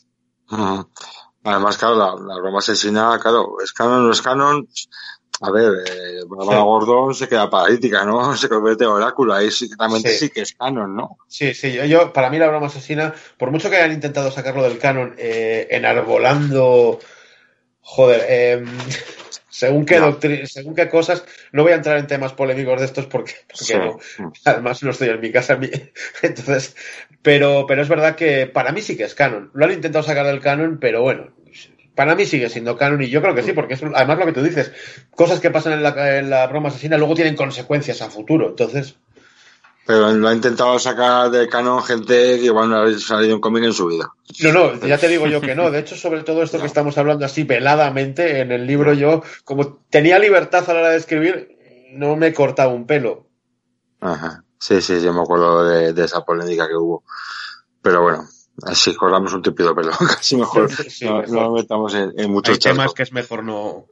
Además, claro, la broma asesina, claro, es canon o no es canon. A ver, Bárbara Gordon se queda paralítica, ¿no? Se convierte en oráculo, ahí sí, realmente sí que es canon, ¿no? Sí, yo para mí la broma asesina, por mucho que hayan intentado sacarlo del canon, enarbolando, joder, según qué cosas, no voy a entrar en temas polémicos de estos porque no, además no estoy en mi casa, entonces, pero es verdad que para mí sí que es canon. Lo han intentado sacar del canon, pero bueno, para mí sigue siendo canon y yo creo que sí, porque es además lo que tú dices, cosas que pasan en la broma asesina luego tienen consecuencias a futuro, entonces. Pero lo ha intentado sacar del canon gente que igual no ha salido un cómic en su vida. No, ya te digo yo que no. De hecho, sobre todo esto que estamos hablando así veladamente, en el libro yo, como tenía libertad a la hora de escribir, no me cortaba un pelo. Ajá. Sí, yo me acuerdo de esa polémica que hubo. Pero bueno, Así corramos un tupido pelo. Casi mejor, Sí, no mejor. nos metamos en muchos Hay temas charcos. que es mejor no...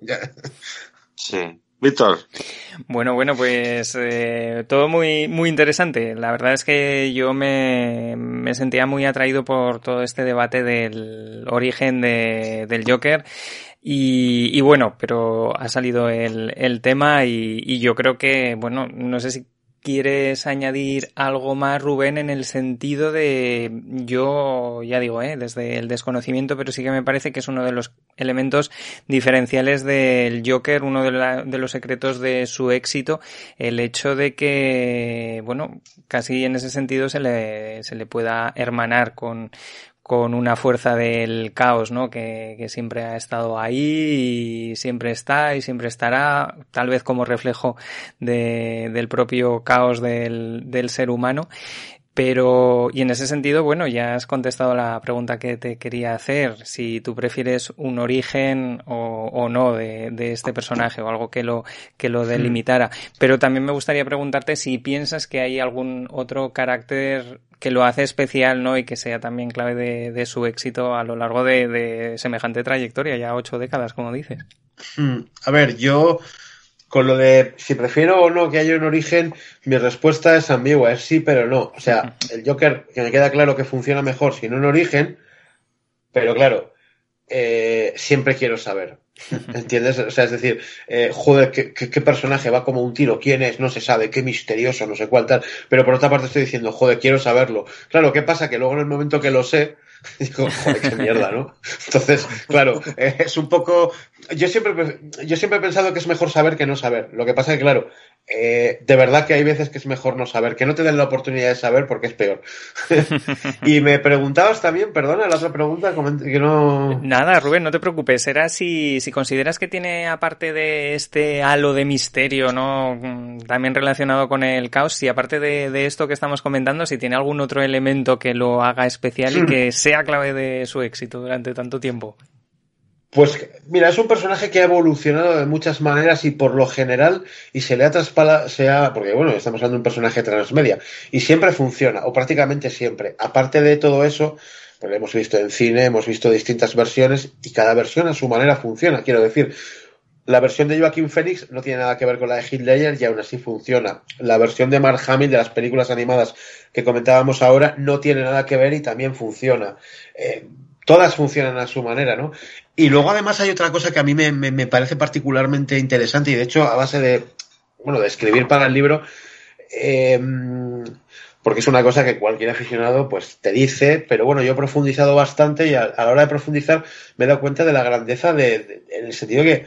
Sí. Víctor. Bueno, pues todo muy, muy interesante. La verdad es que yo me sentía muy atraído por todo este debate del origen del Joker. Y bueno, pero ha salido el tema y yo creo que, bueno, no sé si ¿quieres añadir algo más, Rubén, en el sentido de, yo ya digo, desde el desconocimiento, pero sí que me parece que es uno de los elementos diferenciales del Joker, uno de los secretos de su éxito, el hecho de que, bueno, casi en ese sentido se le pueda hermanar con una fuerza del caos, ¿no? Que siempre ha estado ahí y siempre está y siempre estará, tal vez como reflejo del propio caos del ser humano. Pero, y en ese sentido, bueno, ya has contestado la pregunta que te quería hacer, si tú prefieres un origen o no de este personaje o algo que lo delimitara. Pero también me gustaría preguntarte si piensas que hay algún otro carácter que lo hace especial, ¿no? Y que sea también clave de su éxito a lo largo de semejante trayectoria, ya 8 décadas, como dices. A ver, yo... Con lo de si prefiero o no que haya un origen, mi respuesta es ambigua, es sí pero no. O sea, el Joker, que me queda claro que funciona mejor sin un origen, pero claro, siempre quiero saber. ¿Entiendes? O sea, es decir, joder, ¿qué personaje va como un tiro? ¿Quién es? No se sabe, qué misterioso, no sé cuál tal. Pero por otra parte estoy diciendo, joder, quiero saberlo. Claro, ¿qué pasa? Que luego en el momento que lo sé, digo, joder, qué mierda, ¿no? Entonces, claro, es un poco... Yo siempre he pensado que es mejor saber que no saber. Lo que pasa es que, claro, de verdad que hay veces que es mejor no saber, que no te den la oportunidad de saber porque es peor. Y me preguntabas también, perdona, la otra pregunta, que no... Nada, Rubén, no te preocupes. Era si consideras que tiene, aparte de este halo de misterio, ¿no? También relacionado con el caos, si aparte de esto que estamos comentando, si tiene algún otro elemento que lo haga especial y que sea clave de su éxito durante tanto tiempo. Pues mira, es un personaje que ha evolucionado de muchas maneras y por lo general, y se le ha traspasado, porque bueno, estamos hablando de un personaje transmedia, y siempre funciona, o prácticamente siempre. Aparte de todo eso, pues lo hemos visto en cine, hemos visto distintas versiones, y cada versión a su manera funciona. Quiero decir, la versión de Joaquin Phoenix no tiene nada que ver con la de Heath Ledger y aún así funciona. La versión de Mark Hamill de las películas animadas que comentábamos ahora no tiene nada que ver y también funciona. Todas funcionan a su manera, ¿no? Y luego además hay otra cosa que a mí me parece particularmente interesante y de hecho a base de escribir para el libro, porque es una cosa que cualquier aficionado pues te dice, pero bueno, yo he profundizado bastante y a la hora de profundizar me he dado cuenta de la grandeza en el sentido que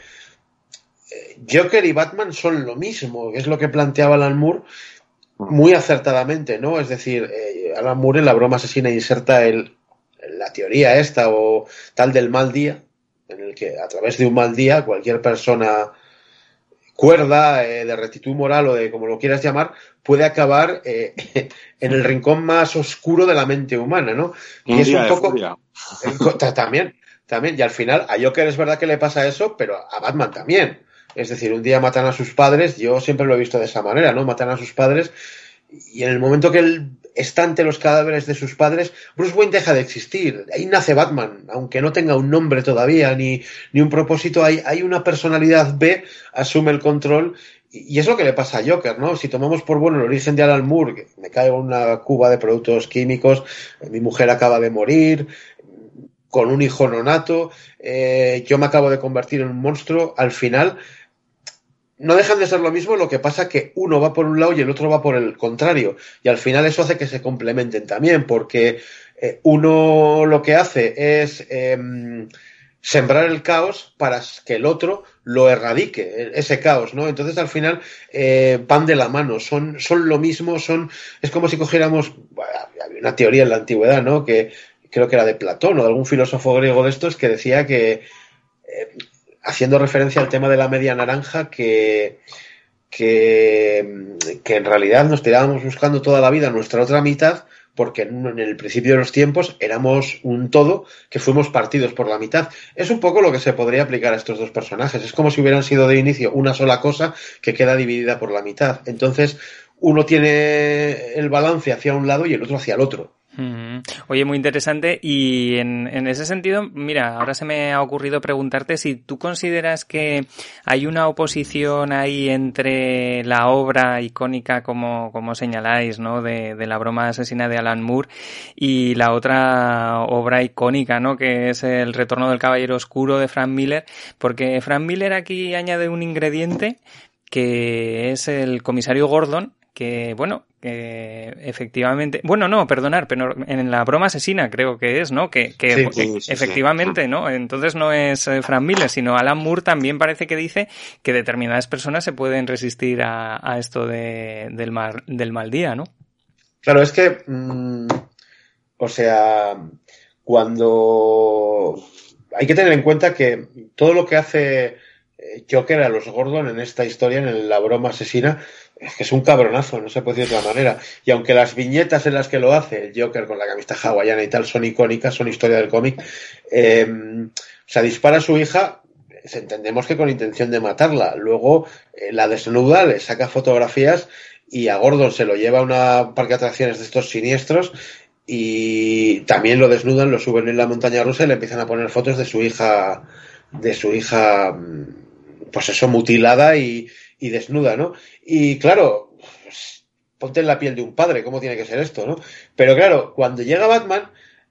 Joker y Batman son lo mismo, que es lo que planteaba Alan Moore muy acertadamente, ¿no? Es decir, Alan Moore en La broma asesina inserta la teoría esta o tal del mal día, en el que a través de un mal día cualquier persona cuerda, de rectitud moral o de como lo quieras llamar, puede acabar en el rincón más oscuro de la mente humana, ¿no? Y es un poco... También, y al final a Joker es verdad que le pasa eso, pero a Batman también. Es decir, un día matan a sus padres, yo siempre lo he visto de esa manera, ¿no? Matan a sus padres y en el momento que él está ante los cadáveres de sus padres, Bruce Wayne deja de existir. Ahí nace Batman, aunque no tenga un nombre todavía ni un propósito, hay una personalidad B, asume el control y es lo que le pasa a Joker, ¿no? Si tomamos por bueno el origen de Alan Moore, que me caigo en una cuba de productos químicos, mi mujer acaba de morir, con un hijo nonato, yo me acabo de convertir en un monstruo, al final... No dejan de ser lo mismo, lo que pasa que uno va por un lado y el otro va por el contrario. Y al final eso hace que se complementen también, porque uno lo que hace es sembrar el caos para que el otro lo erradique, ese caos, ¿no? Entonces al final van de la mano, son lo mismo, es como si cogiéramos, había una teoría en la antigüedad, ¿no? Que creo que era de Platón o de algún filósofo griego de estos que decía que haciendo referencia al tema de la media naranja, que en realidad nos tirábamos buscando toda la vida nuestra otra mitad, porque en el principio de los tiempos éramos un todo que fuimos partidos por la mitad. Es un poco lo que se podría aplicar a estos dos personajes. Es como si hubieran sido de inicio una sola cosa que queda dividida por la mitad. Entonces, uno tiene el balance hacia un lado y el otro hacia el otro. Oye, muy interesante. Y en ese sentido, mira, ahora se me ha ocurrido preguntarte si tú consideras que hay una oposición ahí entre la obra icónica, como señaláis, ¿no? De la broma asesina de Alan Moore y la otra obra icónica, ¿no? Que es El retorno del caballero oscuro de Frank Miller, porque Frank Miller aquí añade un ingrediente que es el comisario Gordon, que, bueno, que efectivamente... Bueno, no, perdonar, pero en la broma asesina creo que es, ¿no? Que Sí, efectivamente, ¿no? Entonces no es Frank Miller, sino Alan Moore también parece que dice que determinadas personas se pueden resistir a esto del mal día, ¿no? Claro, es que... o sea, cuando... Hay que tener en cuenta que todo lo que hace Joker a los Gordon en esta historia, en la broma asesina, es que es un cabronazo, no se puede decir de otra manera. Y aunque las viñetas en las que lo hace el Joker con la camiseta hawaiana y tal son icónicas, son historia del cómic, o sea, dispara a su hija, entendemos que con intención de matarla. Luego la desnuda, le saca fotografías y a Gordon se lo lleva a una parque de atracciones de estos siniestros y también lo desnudan, lo suben en la montaña rusa y le empiezan a poner fotos de su hija, pues eso, mutilada y desnuda, ¿no? Y claro, pues, ponte en la piel de un padre, ¿cómo tiene que ser esto, no? Pero claro, cuando llega Batman,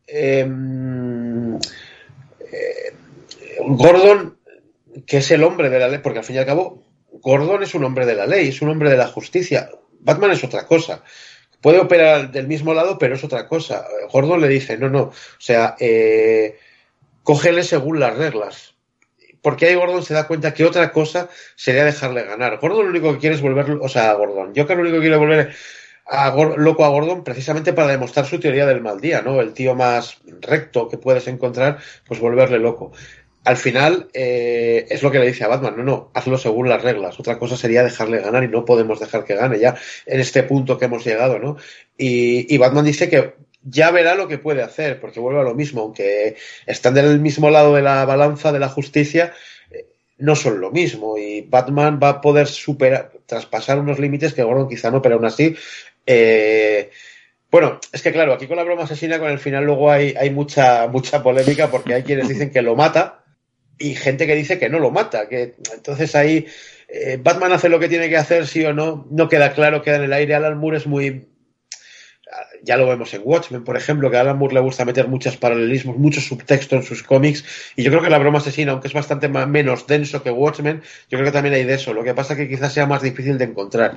Gordon, que es el hombre de la ley, porque al fin y al cabo, Gordon es un hombre de la ley, es un hombre de la justicia. Batman es otra cosa. Puede operar del mismo lado, pero es otra cosa. Gordon le dice, no, o sea, cógele según las reglas. Porque ahí Gordon se da cuenta que otra cosa sería dejarle ganar. Gordon lo único que quiere es volverlo, o sea, Gordon. Joker lo único que quiere volver loco a Gordon precisamente para demostrar su teoría del mal día, ¿no? El tío más recto que puedes encontrar, pues volverle loco. Al final, es lo que le dice a Batman, no, hazlo según las reglas. Otra cosa sería dejarle ganar y no podemos dejar que gane ya en este punto que hemos llegado, ¿no? Y Batman dice que ya verá lo que puede hacer, porque vuelve a lo mismo, aunque están del mismo lado de la balanza de la justicia, no son lo mismo, y Batman va a poder traspasar unos límites que Gordon quizá no, pero aún así, bueno, es que claro, aquí con la broma asesina, con el final luego hay mucha polémica, porque hay quienes dicen que lo mata, y gente que dice que no lo mata, que entonces ahí Batman hace lo que tiene que hacer, sí o no, no queda claro, queda en el aire. Alan Moore es muy... Ya lo vemos en Watchmen, por ejemplo, que a Alan Moore le gusta meter muchos paralelismos, mucho subtexto en sus cómics, y yo creo que la broma asesina, aunque es bastante menos denso que Watchmen, yo creo que también hay de eso. Lo que pasa es que quizás sea más difícil de encontrar.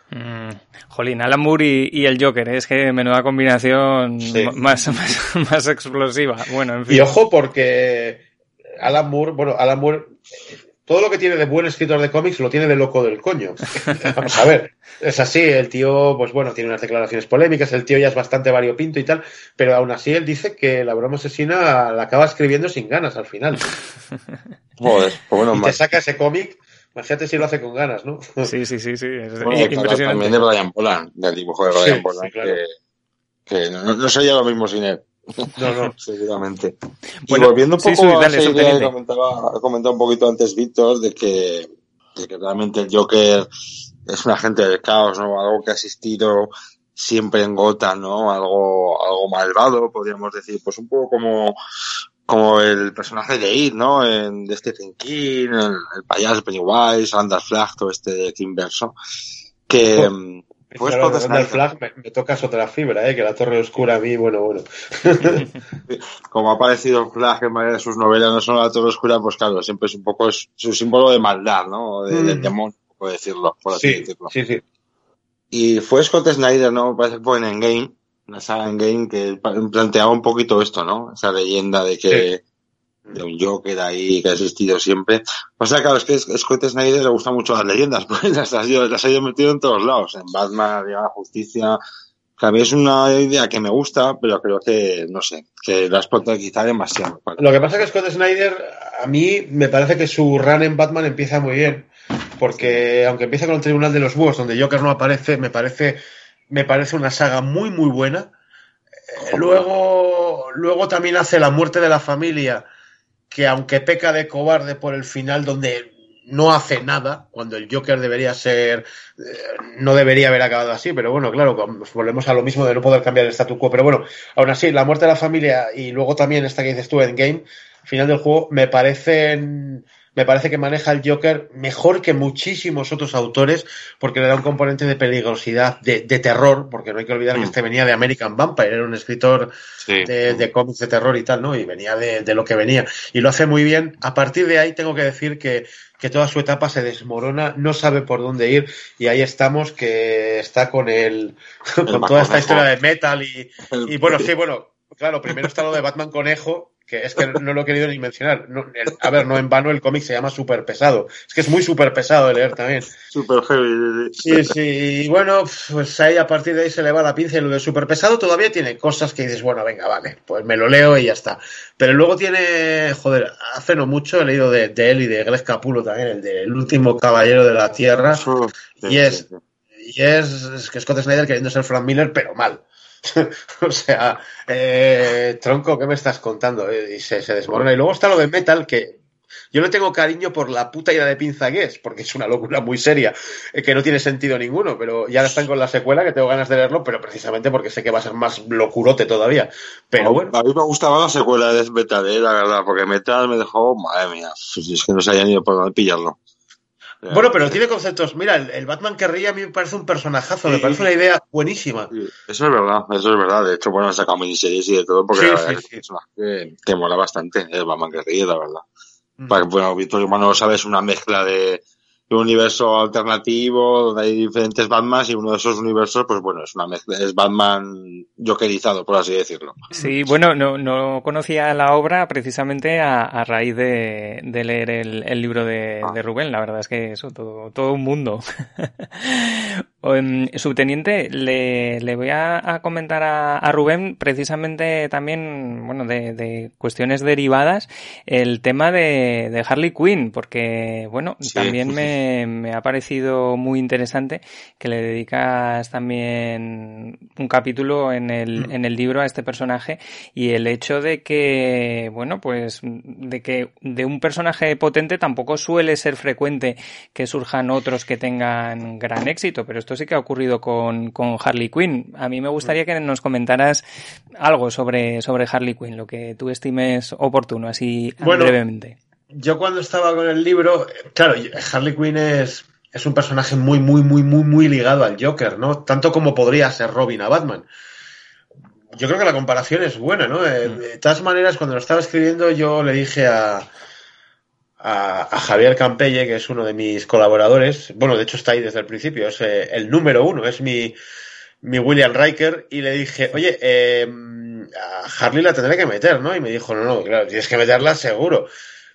Jolín, Alan Moore y el Joker, es que menuda combinación, sí. más explosiva. Bueno, en fin. Y ojo, porque Alan Moore, todo lo que tiene de buen escritor de cómics lo tiene de loco del coño. Vamos a ver, es así, el tío, pues bueno, tiene unas declaraciones polémicas, el tío ya es bastante variopinto y tal, pero aún así él dice que la broma asesina la acaba escribiendo sin ganas al final. Joder, pues bueno, y te saca ese cómic, imagínate si lo hace con ganas, ¿no? Sí. Es bueno, impresionante. También de Brian Boland, del dibujo de Brian Boland, sí, claro. que no sería lo mismo sin él. No. Seguramente. Bueno, y volviendo un poco a esa idea que ha comentado un poquito antes Víctor, de que realmente el Joker es un agente del caos, ¿no? Algo que ha existido siempre en Gotham, ¿no? Algo malvado, podríamos decir, pues un poco como el personaje de It, ¿no? De Stephen King, el payaso Pennywise, Randall Flagg, todo este de Tim Verso, que... Pues Randall Flagg me tocas otra fibra, que la Torre Oscura a mí, bueno. Como ha aparecido Flagg en varias de sus novelas, no solo la Torre Oscura, pues claro, siempre es un poco su símbolo de maldad, ¿no? Del demonio, puedo decirlo, por así decirlo. Sí. Y fue Scott Snyder, ¿no? Parece que fue en Endgame, una saga Endgame, que planteaba un poquito esto, ¿no? Esa leyenda de que... de un Joker ahí que ha existido siempre. O sea, claro, es que a Scott Snyder le gustan mucho las leyendas, pues las ha ido metido en todos lados, en Batman, Liga de la Justicia, que a mí es una idea que me gusta, pero creo que, no sé, que la explota quizá demasiado. Lo que pasa es que Scott Snyder, a mí me parece que su run en Batman empieza muy bien, porque aunque empieza con el Tribunal de los Búhos, donde Joker no aparece, me parece una saga muy, muy buena. Luego también hace La muerte de la familia, que aunque peca de cobarde por el final, donde no hace nada cuando el Joker debería ser, no debería haber acabado así, pero bueno, claro, volvemos a lo mismo de no poder cambiar el statu quo, pero bueno, aún así, la muerte de la familia y luego también esta que dices tú, Endgame, final del juego, me parece que maneja el Joker mejor que muchísimos otros autores porque le da un componente de peligrosidad, de terror, porque no hay que olvidar que este venía de American Vampire, era un escritor de cómics de terror y tal, ¿no? Y venía de lo que venía. Y lo hace muy bien. A partir de ahí tengo que decir que toda su etapa se desmorona, no sabe por dónde ir y ahí estamos, que está con con toda esta historia de Metal y bueno, sí, bueno, claro, primero está lo de Batman Conejo, que es que no lo he querido ni mencionar. No en vano el cómic se llama Súper Pesado. Es que es muy súper pesado de leer también. Súper heavy. Sí. Y bueno, pues ahí a partir de ahí se le va la pinza y lo de Súper Pesado todavía tiene cosas que dices, bueno, venga, vale, pues me lo leo y ya está. Pero luego tiene, joder, hace no mucho he leído de él y de Greg Capullo también, el del último caballero de la Tierra. Y es que Scott Snyder queriendo ser Frank Miller, pero mal. O sea, tronco, ¿qué me estás contando? Y se desmorona. Y luego está lo de Metal, que yo le tengo cariño por la puta ira de pinza que es, porque es una locura muy seria, que no tiene sentido ninguno, pero ya están con la secuela, que tengo ganas de leerlo, pero precisamente porque sé que va a ser más locurote todavía. Pero bueno. A mí me gustaba la secuela de Metal, la verdad, porque Metal me dejó, madre mía, es que no sabía ni por dónde pillarlo. Bueno, pero tiene conceptos. Mira, el Batman que ríe a mí me parece un personajazo, me parece una idea buenísima. Eso es verdad. De hecho, bueno, han sacado miniseries y de todo, porque es un personaje que mola bastante, el Batman que ríe, la verdad. Bueno, Víctor Humano, sabes, una mezcla de un universo alternativo donde hay diferentes Batmans y uno de esos universos, pues bueno, es una mezcla, es Batman jokerizado, por así decirlo. Sí, bueno, no conocía la obra precisamente a raíz de leer el libro de Rubén. La verdad es que eso, todo un mundo. Subteniente, le voy a comentar a Rubén precisamente también, bueno, de cuestiones derivadas, el tema de Harley Quinn, porque, bueno, también me ha parecido muy interesante que le dedicas también un capítulo en el libro a este personaje y el hecho de que, bueno, pues de que de un personaje potente tampoco suele ser frecuente que surjan otros que tengan gran éxito, pero esto sí que ha ocurrido con Harley Quinn. A mí me gustaría que nos comentaras algo sobre Harley Quinn, lo que tú estimes oportuno, así brevemente. Yo cuando estaba con el libro, claro, Harley Quinn es un personaje muy ligado al Joker, ¿no? Tanto como podría ser Robin a Batman. Yo creo que la comparación es buena, ¿no? De todas maneras, cuando lo estaba escribiendo, yo le dije a Javier Campelle, que es uno de mis colaboradores, bueno, de hecho está ahí desde el principio, es el número uno, es mi William Riker, y le dije, oye, a Harley la tendré que meter, ¿no? Y me dijo, no, claro, tienes que meterla seguro.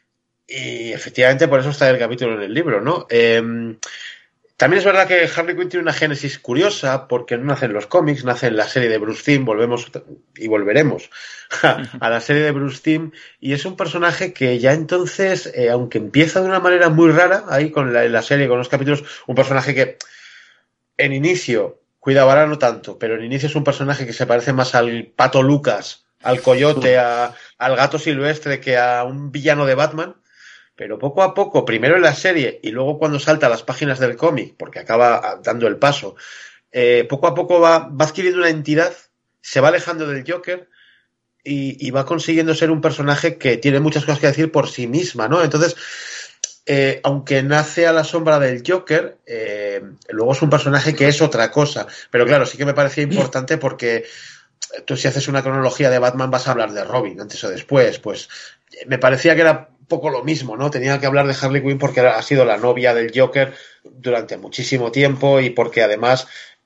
Y efectivamente por eso está el capítulo en el libro, ¿no? También es verdad que Harley Quinn tiene una génesis curiosa, porque no nace en los cómics, nace en la serie de Bruce Timm, volveremos a la serie de Bruce Timm, y es un personaje que ya entonces, aunque empieza de una manera muy rara, ahí con la serie, con los capítulos, un personaje que en inicio, cuidado, ahora no tanto, pero en inicio es un personaje que se parece más al Pato Lucas, al Coyote, al Gato Silvestre, que a un villano de Batman. Pero poco a poco, primero en la serie y luego cuando salta a las páginas del cómic, porque acaba dando el paso, poco a poco va adquiriendo una entidad, se va alejando del Joker y va consiguiendo ser un personaje que tiene muchas cosas que decir por sí misma, ¿no? Entonces, aunque nace a la sombra del Joker, luego es un personaje que es otra cosa. Pero claro, sí que me parecía importante porque tú si haces una cronología de Batman vas a hablar de Robin antes o después, pues me parecía que era poco lo mismo, ¿no? Tenía que hablar de Harley Quinn porque ha sido la novia del Joker durante muchísimo tiempo y porque además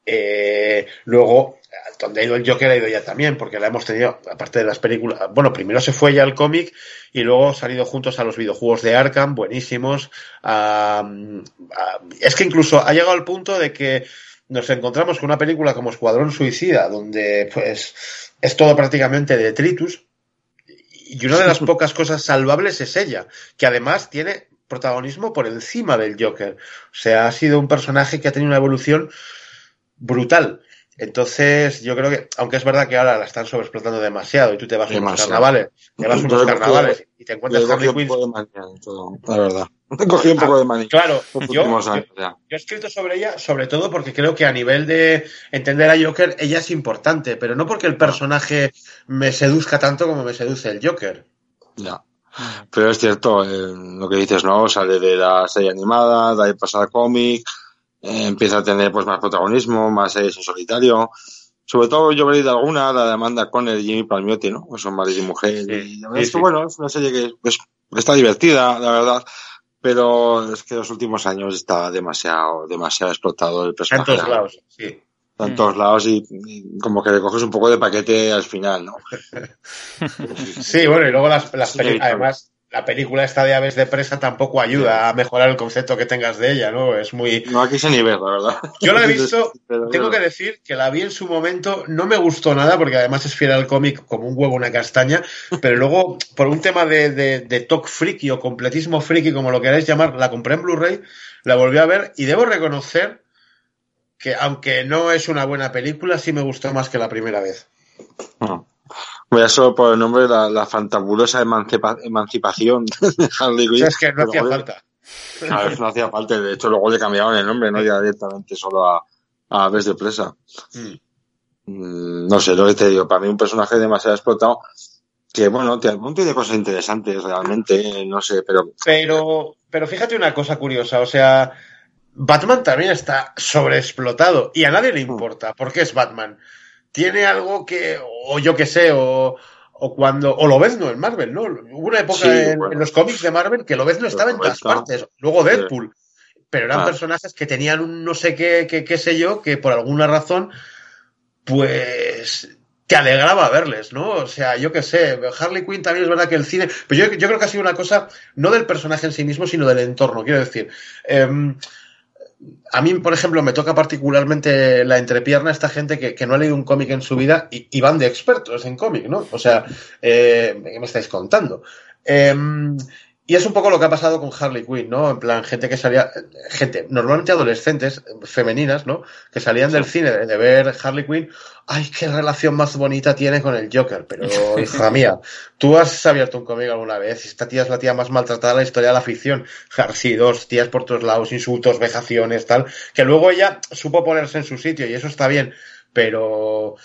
luego donde ha ido el Joker ha ido ella también, porque la hemos tenido, aparte de las películas, bueno, primero se fue ya al cómic y luego han salido juntos a los videojuegos de Arkham, buenísimos. Es que incluso ha llegado al punto de que nos encontramos con una película como Escuadrón Suicida, donde pues es todo prácticamente detritus. Y una de las pocas cosas salvables es ella, que además tiene protagonismo por encima del Joker. O sea, ha sido un personaje que ha tenido una evolución brutal. Entonces, yo creo que, aunque es verdad que ahora la están sobreexplotando demasiado y tú te vas a unos carnavales, y te encuentras Harley Quinn. La verdad. He cogido un poco de manía. Claro, yo he escrito sobre ella, sobre todo porque creo que a nivel de entender a Joker, ella es importante, pero no porque el personaje me seduzca tanto como me seduce el Joker. Ya. Pero es cierto, lo que dices, ¿no? Sale de la serie animada, de ahí pasa al cómic, empieza a tener pues más protagonismo, más series en solitario. Sobre todo yo he leído alguna, la de Amanda Conner y Jimmy Palmiotti, ¿no? Pues son marido y mujer. Sí, y la verdad es que, bueno, es una serie que está divertida, la verdad. Pero es que en los últimos años está demasiado explotado el personaje. En todos lados, sí. En todos lados y como que le coges un poco de paquete al final, ¿no? Sí, bueno, y luego las además la película esta de Aves de Presa tampoco ayuda a mejorar el concepto que tengas de ella, ¿no? Es muy... No aquí se nivel, la verdad. Yo la he visto, tengo que decir que la vi en su momento, no me gustó nada porque además es fiel al cómic como un huevo una castaña, pero luego por un tema de toque friki o completismo friki, como lo queráis llamar, la compré en Blu-ray, la volví a ver y debo reconocer que aunque no es una buena película, sí me gustó más que la primera vez. Ya solo por el nombre, la fantabulosa emancipación de Harley Quinn. Es que no hacía falta. A ver, no hacía falta. De hecho, luego le cambiaron el nombre, ¿no? Ya directamente solo a Aves de Presa. No sé, lo que te digo. Para mí un personaje demasiado explotado que, bueno, tiene cosas interesantes realmente, no sé, pero... Pero fíjate una cosa curiosa, o sea... Batman también está sobreexplotado y a nadie le importa porque es Batman. Tiene algo que, o yo qué sé, o Lobezno en Marvel, ¿no? Hubo una época en los cómics de Marvel que Lobezno estaba en todas partes. Luego Deadpool. Pero eran personajes que tenían un no sé qué sé yo, que por alguna razón, pues... te alegraba verles, ¿no? O sea, yo qué sé, Harley Quinn también es verdad que el cine... Pero yo creo que ha sido una cosa, no del personaje en sí mismo, sino del entorno, quiero decir... a mí, por ejemplo, me toca particularmente la entrepierna esta gente que no ha leído un cómic en su vida y van de expertos en cómic, ¿no? O sea, ¿qué me estáis contando? Y es un poco lo que ha pasado con Harley Quinn, ¿no? En plan, gente normalmente adolescentes, femeninas, ¿no? Que salían del cine de ver Harley Quinn. ¡Ay, qué relación más bonita tiene con el Joker! Pero, hija mía, tú has abierto un cómic alguna vez y esta tía es la tía más maltratada de la historia de la ficción. Sí, dos tías por todos lados, insultos, vejaciones, tal. Que luego ella supo ponerse en su sitio y eso está bien, pero...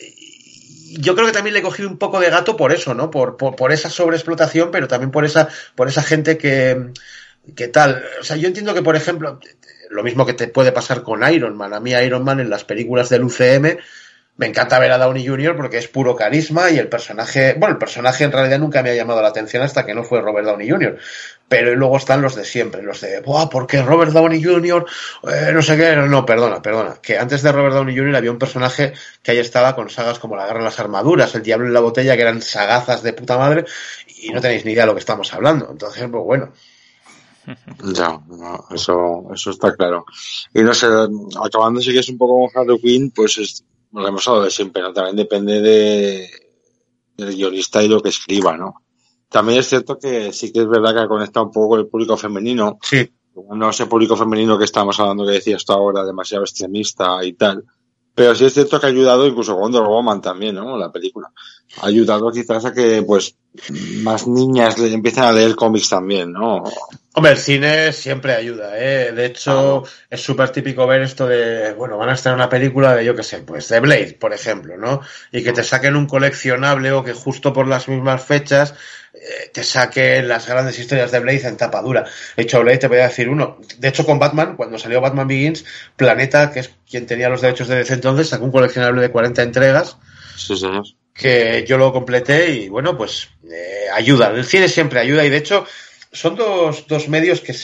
yo creo que también le he cogido un poco de gato por eso, ¿no? Por esa sobreexplotación, pero también por esa gente que tal. O sea, yo entiendo que, por ejemplo, lo mismo que te puede pasar con Iron Man. A mí Iron Man en las películas del UCM me encanta ver a Downey Jr. porque es puro carisma y el personaje en realidad nunca me ha llamado la atención hasta que no fue Robert Downey Jr. Pero luego están los de siempre, los de, ¿por qué Robert Downey Jr.? No sé qué, no, perdona, que antes de Robert Downey Jr. había un personaje que ahí estaba con sagas como La Guerra de las Armaduras, El Diablo en la Botella, que eran sagazas de puta madre y no tenéis ni idea de lo que estamos hablando. Entonces, pues bueno. Ya, no, eso está claro. Y no sé, acabando si que es un poco con Harley Quinn, pues lo que hemos hablado de siempre, ¿no? También depende del guionista y lo que escriba, ¿no? También es cierto que sí que es verdad que ha conectado un poco con el público femenino. Sí. No ese público femenino que estamos hablando, que decías tú ahora, demasiado extremista y tal. Pero sí es cierto que ha ayudado, incluso con Wonder Woman también, ¿no? La película. Ha ayudado quizás a que, pues, más niñas empiecen a leer cómics también, ¿no? Hombre, el cine siempre ayuda, ¿eh? De hecho, es súper típico ver esto de, bueno, van a estar en una película de, yo qué sé, pues de Blade, por ejemplo, ¿no? Y que te saquen un coleccionable o que justo por las mismas fechas te saquen las grandes historias de Blade en tapa dura. De hecho, Blade te voy a decir uno. De hecho, con Batman, cuando salió Batman Begins, Planeta, que es quien tenía los derechos de DC entonces, sacó un coleccionable de 40 entregas. Sí, señor. Que yo lo completé y, bueno, pues ayuda. El cine siempre ayuda y, de hecho, son dos medios que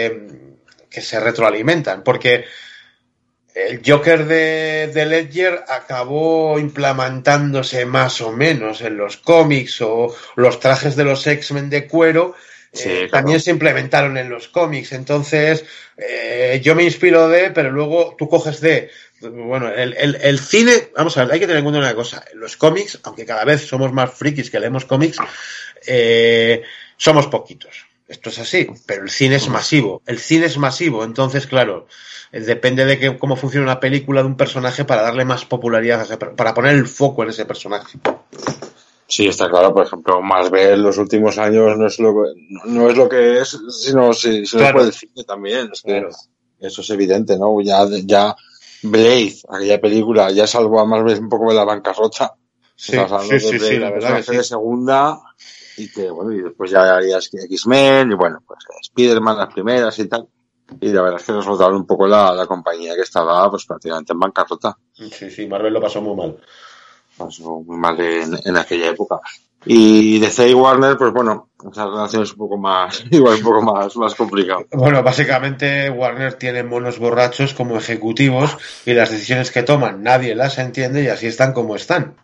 se retroalimentan, porque el Joker de Ledger acabó implementándose más o menos en los cómics, o los trajes de los X-Men de cuero también se implementaron en los cómics. Entonces, yo me inspiro pero luego tú coges bueno, el cine, vamos a ver, hay que tener en cuenta una cosa. Los cómics, aunque cada vez somos más frikis que leemos cómics, somos poquitos. Esto es así, pero el cine es masivo. El cine es masivo, entonces, claro, depende de cómo funciona una película de un personaje para darle más popularidad, para poner el foco en ese personaje. Sí, está claro. Por ejemplo, Marvel en los últimos años no es lo que es, sino Claro. por el cine también. Es que Claro. eso es evidente, ¿no? Ya Blade, aquella película, ya salvó a Marvel un poco de la bancarrota. Sí, Estamos hablando sí, de Blade, la un verdad que personaje de sí. segunda, y que, bueno, y después ya harías X-Men, y bueno, pues Spider-Man las primeras y tal. Y la verdad es que nos soltaron un poco la compañía que estaba, pues prácticamente en bancarrota. Sí, Marvel lo pasó muy mal. Pasó muy mal en aquella época. Y DC y Warner, pues bueno, esa relación es un poco más, igual un poco más complicado. Bueno, básicamente Warner tiene monos borrachos como ejecutivos y las decisiones que toman nadie las entiende y así están como están.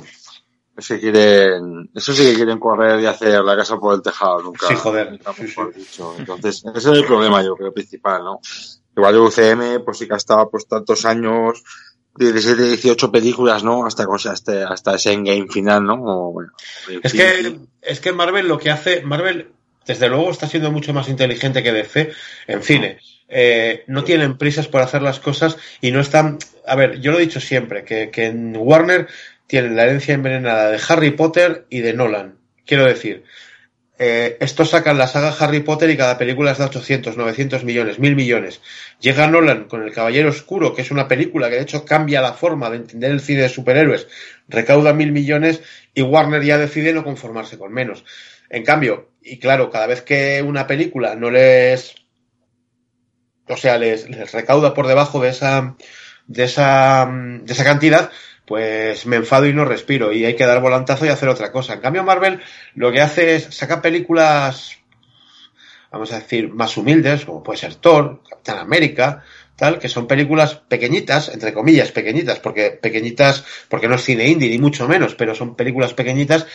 Eso sí que quieren correr y hacer la casa por el tejado, nunca. Sí, joder. Nunca mejor dicho. Entonces, ese es el problema, yo creo, principal, ¿no? Igual UCM, pues sí que ha estado pues tantos años, 17, 18 películas, ¿no? Hasta ese endgame final, ¿no? O, bueno, Es que Marvel lo que hace, Marvel desde luego está siendo mucho más inteligente que DC en cine. No tienen prisas por hacer las cosas y no están, a ver, yo lo he dicho siempre, que en Warner tienen la herencia envenenada de Harry Potter y de Nolan. Quiero decir, estos sacan la saga Harry Potter y cada película es de 800, 900 millones, 1000 millones. Llega Nolan con El Caballero Oscuro, que es una película que de hecho cambia la forma de entender el cine de superhéroes, recauda 1000 millones y Warner ya decide no conformarse con menos. En cambio, y claro, cada vez que una película no les recauda por debajo de esa cantidad, pues me enfado y no respiro y hay que dar volantazo y hacer otra cosa. En cambio, Marvel lo que hace es sacar películas, vamos a decir, más humildes, como puede ser Thor, Capitán América, tal, que son películas pequeñitas, entre comillas, pequeñitas, porque no es cine indie, ni mucho menos, pero son películas pequeñitas.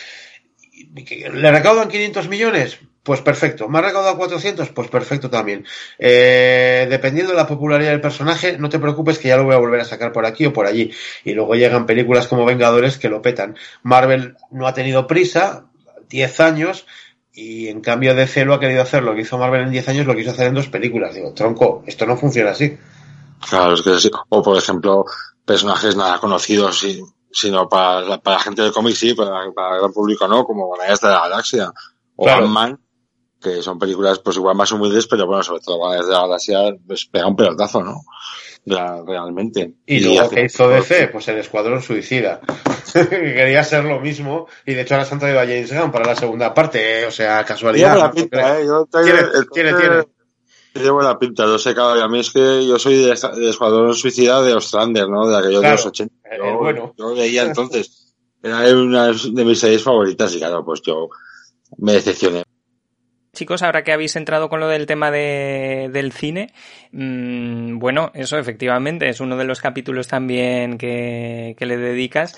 ¿Le recaudan 500 millones? Pues perfecto. ¿Me ha recaudado 400? Pues perfecto también. Dependiendo de la popularidad del personaje, no te preocupes que ya lo voy a volver a sacar por aquí o por allí. Y luego llegan películas como Vengadores que lo petan. Marvel no ha tenido prisa, 10 años, y en cambio DC lo ha querido hacer. Lo que hizo Marvel en 10 años lo quiso hacer en 2 películas. Digo, tronco, esto no funciona así. Claro, es que sí. O por ejemplo, personajes nada conocidos, sino para la gente del cómic, sí, para el gran público no, como Guardianes de la Galaxia o Claro. Ant-Man, que son películas pues igual más humildes, pero bueno, sobre todo Guardianes de la Galaxia pues pega un pelotazo, ¿no? Realmente. Y luego, ¿qué hizo DC? Pues el Escuadrón Suicida. Quería ser lo mismo, y de hecho ahora se han traído a James Gunn para la segunda parte, o sea, casualidad. Llevo la pinta, Tiene. Tiene buena pinta, no sé, claro, y a mí es que yo soy de Escuadrón Suicida de Ostrander, ¿no? De aquellos de los 80. Bueno. Yo veía entonces, era una de mis series favoritas y claro, pues yo me decepcioné. Chicos, ahora que habéis entrado con lo del tema del cine, bueno, eso efectivamente es uno de los capítulos también que le dedicas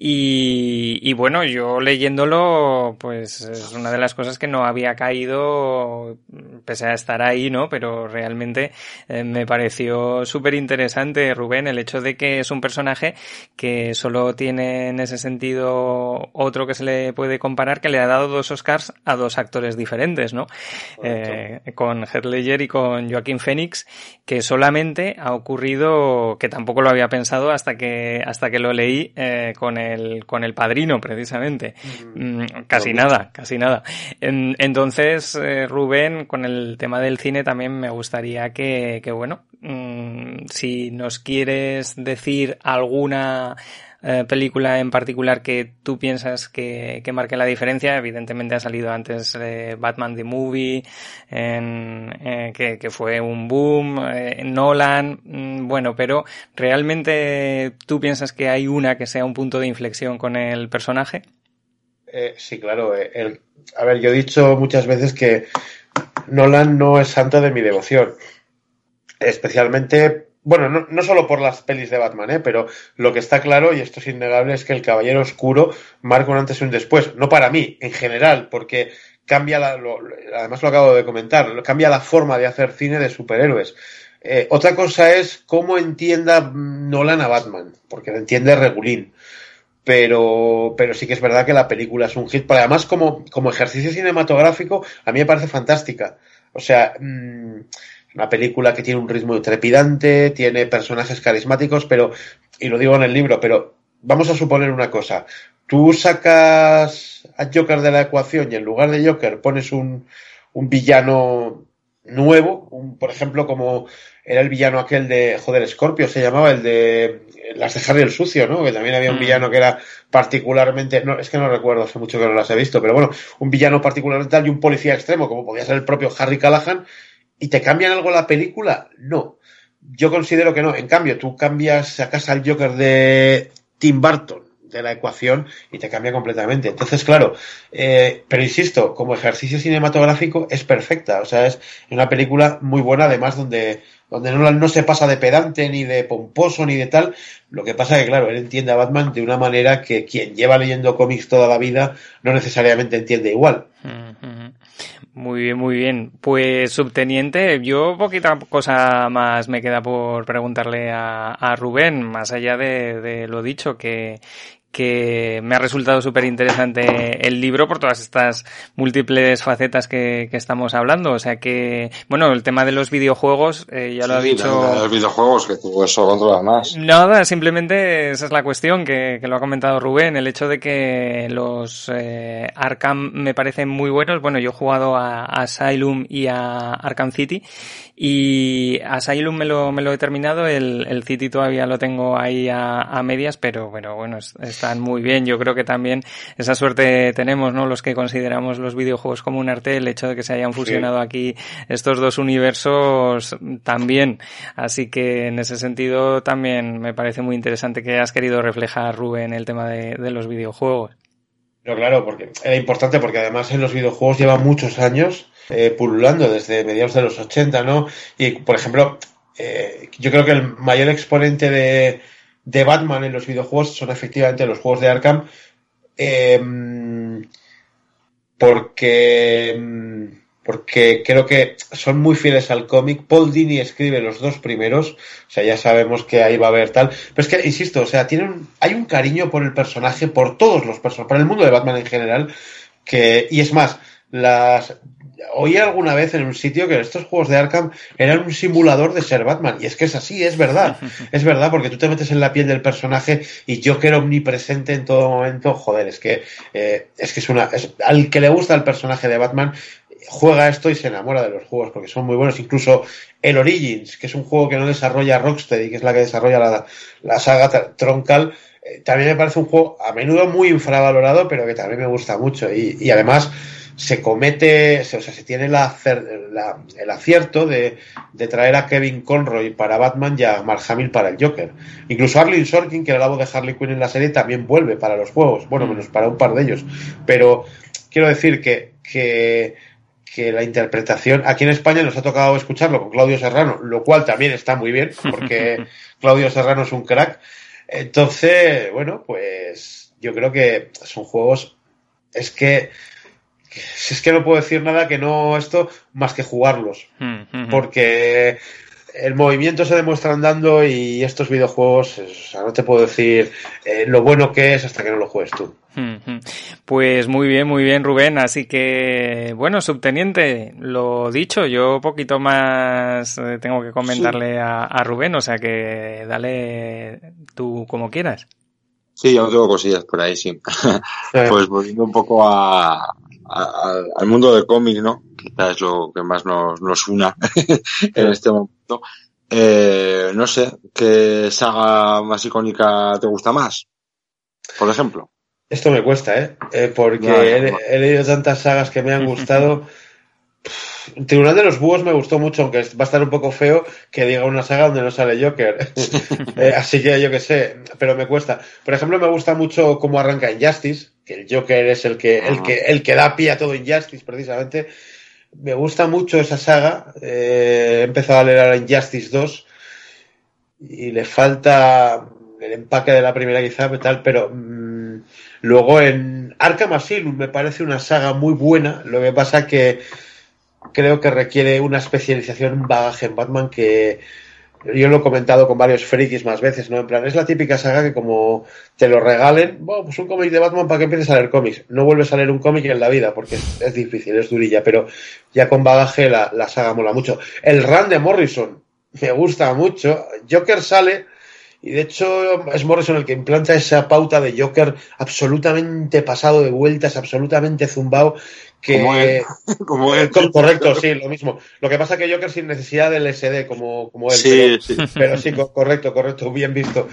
y bueno, yo leyéndolo, pues es una de las cosas que no había caído, pese a estar ahí, ¿no? Pero realmente me pareció súper interesante, Rubén, el hecho de que es un personaje que solo tiene en ese sentido otro que se le puede comparar, que le ha dado 2 Oscars a 2 actores diferentes, ¿no? Con Heath Ledger y con Joaquin Phoenix, que solamente ha ocurrido, que tampoco lo había pensado hasta que lo leí con el Padrino, precisamente. Casi nada. Entonces, Rubén, con el tema del cine también me gustaría que bueno, si nos quieres decir alguna película en particular que tú piensas que marque la diferencia. Evidentemente ha salido antes Batman the Movie, que fue un boom, Nolan, bueno, pero ¿realmente tú piensas que hay una que sea un punto de inflexión con el personaje? Sí, claro. A ver, yo he dicho muchas veces que Nolan no es santo de mi devoción. Especialmente, bueno, no solo por las pelis de Batman, pero lo que está claro, y esto es innegable, es que El Caballero Oscuro marca un antes y un después. No para mí, en general, porque cambia además lo acabo de comentar, cambia la forma de hacer cine de superhéroes. Otra cosa es cómo entienda Nolan a Batman, porque lo entiende regulín. pero sí que es verdad que la película es un hit, pero además como ejercicio cinematográfico a mí me parece fantástica. O sea, una película que tiene un ritmo trepidante, tiene personajes carismáticos, pero, y lo digo en el libro, pero vamos a suponer una cosa. Tú sacas a Joker de la ecuación y en lugar de Joker pones un villano nuevo, por ejemplo, como era el villano aquel de, Scorpio se llamaba, el de las de Harry el Sucio, ¿no? Que también había un villano que era particularmente, no, es que no recuerdo, hace mucho que no las he visto, pero bueno, un villano particularmente tal y un policía extremo, como podía ser el propio Harry Callahan. ¿Y te cambian algo la película? No. Yo considero que no. En cambio, tú sacas al Joker de Tim Burton de la ecuación y te cambia completamente. Entonces, claro, pero insisto, como ejercicio cinematográfico es perfecta. O sea, es una película muy buena, además, donde no se pasa de pedante, ni de pomposo, ni de tal. Lo que pasa es que, claro, él entiende a Batman de una manera que quien lleva leyendo cómics toda la vida no necesariamente entiende igual. Muy bien, muy bien. Pues, subteniente, yo poquita cosa más me queda por preguntarle a Rubén, más allá de lo dicho, que me ha resultado súper interesante el libro por todas estas múltiples facetas que estamos hablando. O sea que, bueno, el tema de los videojuegos, ya lo ha dicho. Los videojuegos, que tú eso controlas más. Nada, simplemente esa es la cuestión que lo ha comentado Rubén, el hecho de que los Arkham me parecen muy buenos. Bueno, yo he jugado a Asylum y a Arkham City, y Asylum me lo he terminado, el City todavía lo tengo ahí a medias, pero bueno, están muy bien. Yo creo que también esa suerte tenemos, ¿no? Los que consideramos los videojuegos como un arte, el hecho de que se hayan fusionado aquí estos dos universos también. Así que en ese sentido también me parece muy interesante que has querido reflejar, Rubén, el tema de los videojuegos. No, claro, porque era importante, porque además en los videojuegos lleva muchos años pululando desde mediados de los 80, ¿no? Y, por ejemplo, yo creo que el mayor exponente de Batman en los videojuegos son efectivamente los juegos de Arkham, porque creo que son muy fieles al cómic. Paul Dini escribe los dos primeros, o sea, ya sabemos que ahí va a haber tal, pero es que, insisto, o sea, hay un cariño por el personaje, por todos los personajes, por el mundo de Batman en general, y es más, oí alguna vez en un sitio que estos juegos de Arkham eran un simulador de ser Batman, y es que es así, es verdad, porque tú te metes en la piel del personaje y Joker omnipresente en todo momento. Joder, es que al que le gusta el personaje de Batman juega esto y se enamora de los juegos, porque son muy buenos. Incluso el Origins, que es un juego que no desarrolla Rocksteady, que es la que desarrolla la saga troncal, también me parece un juego a menudo muy infravalorado, pero que también me gusta mucho, y además se tiene el acierto de traer a Kevin Conroy para Batman y a Mark Hamill para el Joker. Incluso Arlene Sorkin, que era la voz de Harley Quinn en la serie, también vuelve para los juegos, bueno, menos para un par de ellos, pero quiero decir que la interpretación, aquí en España nos ha tocado escucharlo con Claudio Serrano, lo cual también está muy bien, porque Claudio Serrano es un crack. Entonces, bueno, pues yo creo que son juegos, es que no puedo decir nada que no esto más que jugarlos, porque el movimiento se demuestra andando, y estos videojuegos, o sea, no te puedo decir lo bueno que es hasta que no lo juegues tú. Pues muy bien, Rubén. Así que, bueno, subteniente, lo dicho, yo poquito más tengo que comentarle a Rubén, o sea que dale tú como quieras. Sí, yo tengo cosillas por ahí, sí. Pues volviendo un poco al mundo del cómic, ¿no? Quizás es lo que más nos una en este momento. No sé, ¿qué saga más icónica te gusta más? Por ejemplo. Esto me cuesta, porque he leído tantas sagas que me han gustado. Tribunal de los Búhos me gustó mucho, aunque va a estar un poco feo que diga una saga donde no sale Joker. Así que yo qué sé, pero me cuesta. Por ejemplo, me gusta mucho cómo arranca Injustice, que el Joker es el que da pie a todo Injustice, precisamente. Me gusta mucho esa saga. He empezado a leer ahora Injustice 2 y le falta el empaque de la primera quizá, tal, pero luego en Arkham Asylum me parece una saga muy buena. Lo que pasa que creo que requiere una especialización, un bagaje en Batman que yo lo he comentado con varios frikis más veces, ¿no? En plan, es la típica saga que como te lo regalen, bueno, pues un cómic de Batman para que empieces a leer cómics. No vuelves a leer un cómic en la vida porque es difícil, es durilla, pero ya con bagaje la saga mola mucho. El run de Morrison me gusta mucho. Joker sale y de hecho es Morrison el que implanta esa pauta de Joker absolutamente pasado de vueltas, absolutamente zumbao. Como él. Correcto, sí, lo mismo. Lo que pasa que Joker sin necesidad del SD como él. Sí, pero sí, correcto, bien visto.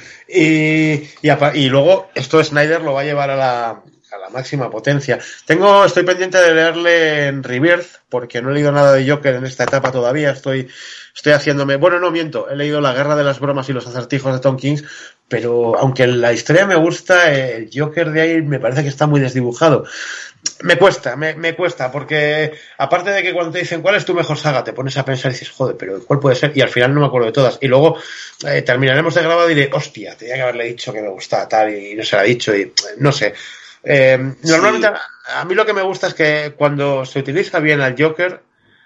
Y luego esto Snyder lo va a llevar a la máxima potencia. Estoy pendiente de leerle en Rebirth, porque no he leído nada de Joker en esta etapa todavía. Estoy haciéndome... Bueno, no miento. He leído La guerra de las bromas y los acertijos de Tom King, pero aunque la historia me gusta, el Joker de ahí me parece que está muy desdibujado. Me cuesta, porque aparte de que cuando te dicen ¿cuál es tu mejor saga? Te pones a pensar y dices, joder, pero ¿cuál puede ser? Y al final no me acuerdo de todas. Y luego terminaremos de grabar y diré, hostia, tenía que haberle dicho que me gustaba tal y no se lo ha dicho y no sé. Normalmente a mí lo que me gusta es que cuando se utiliza bien al Joker,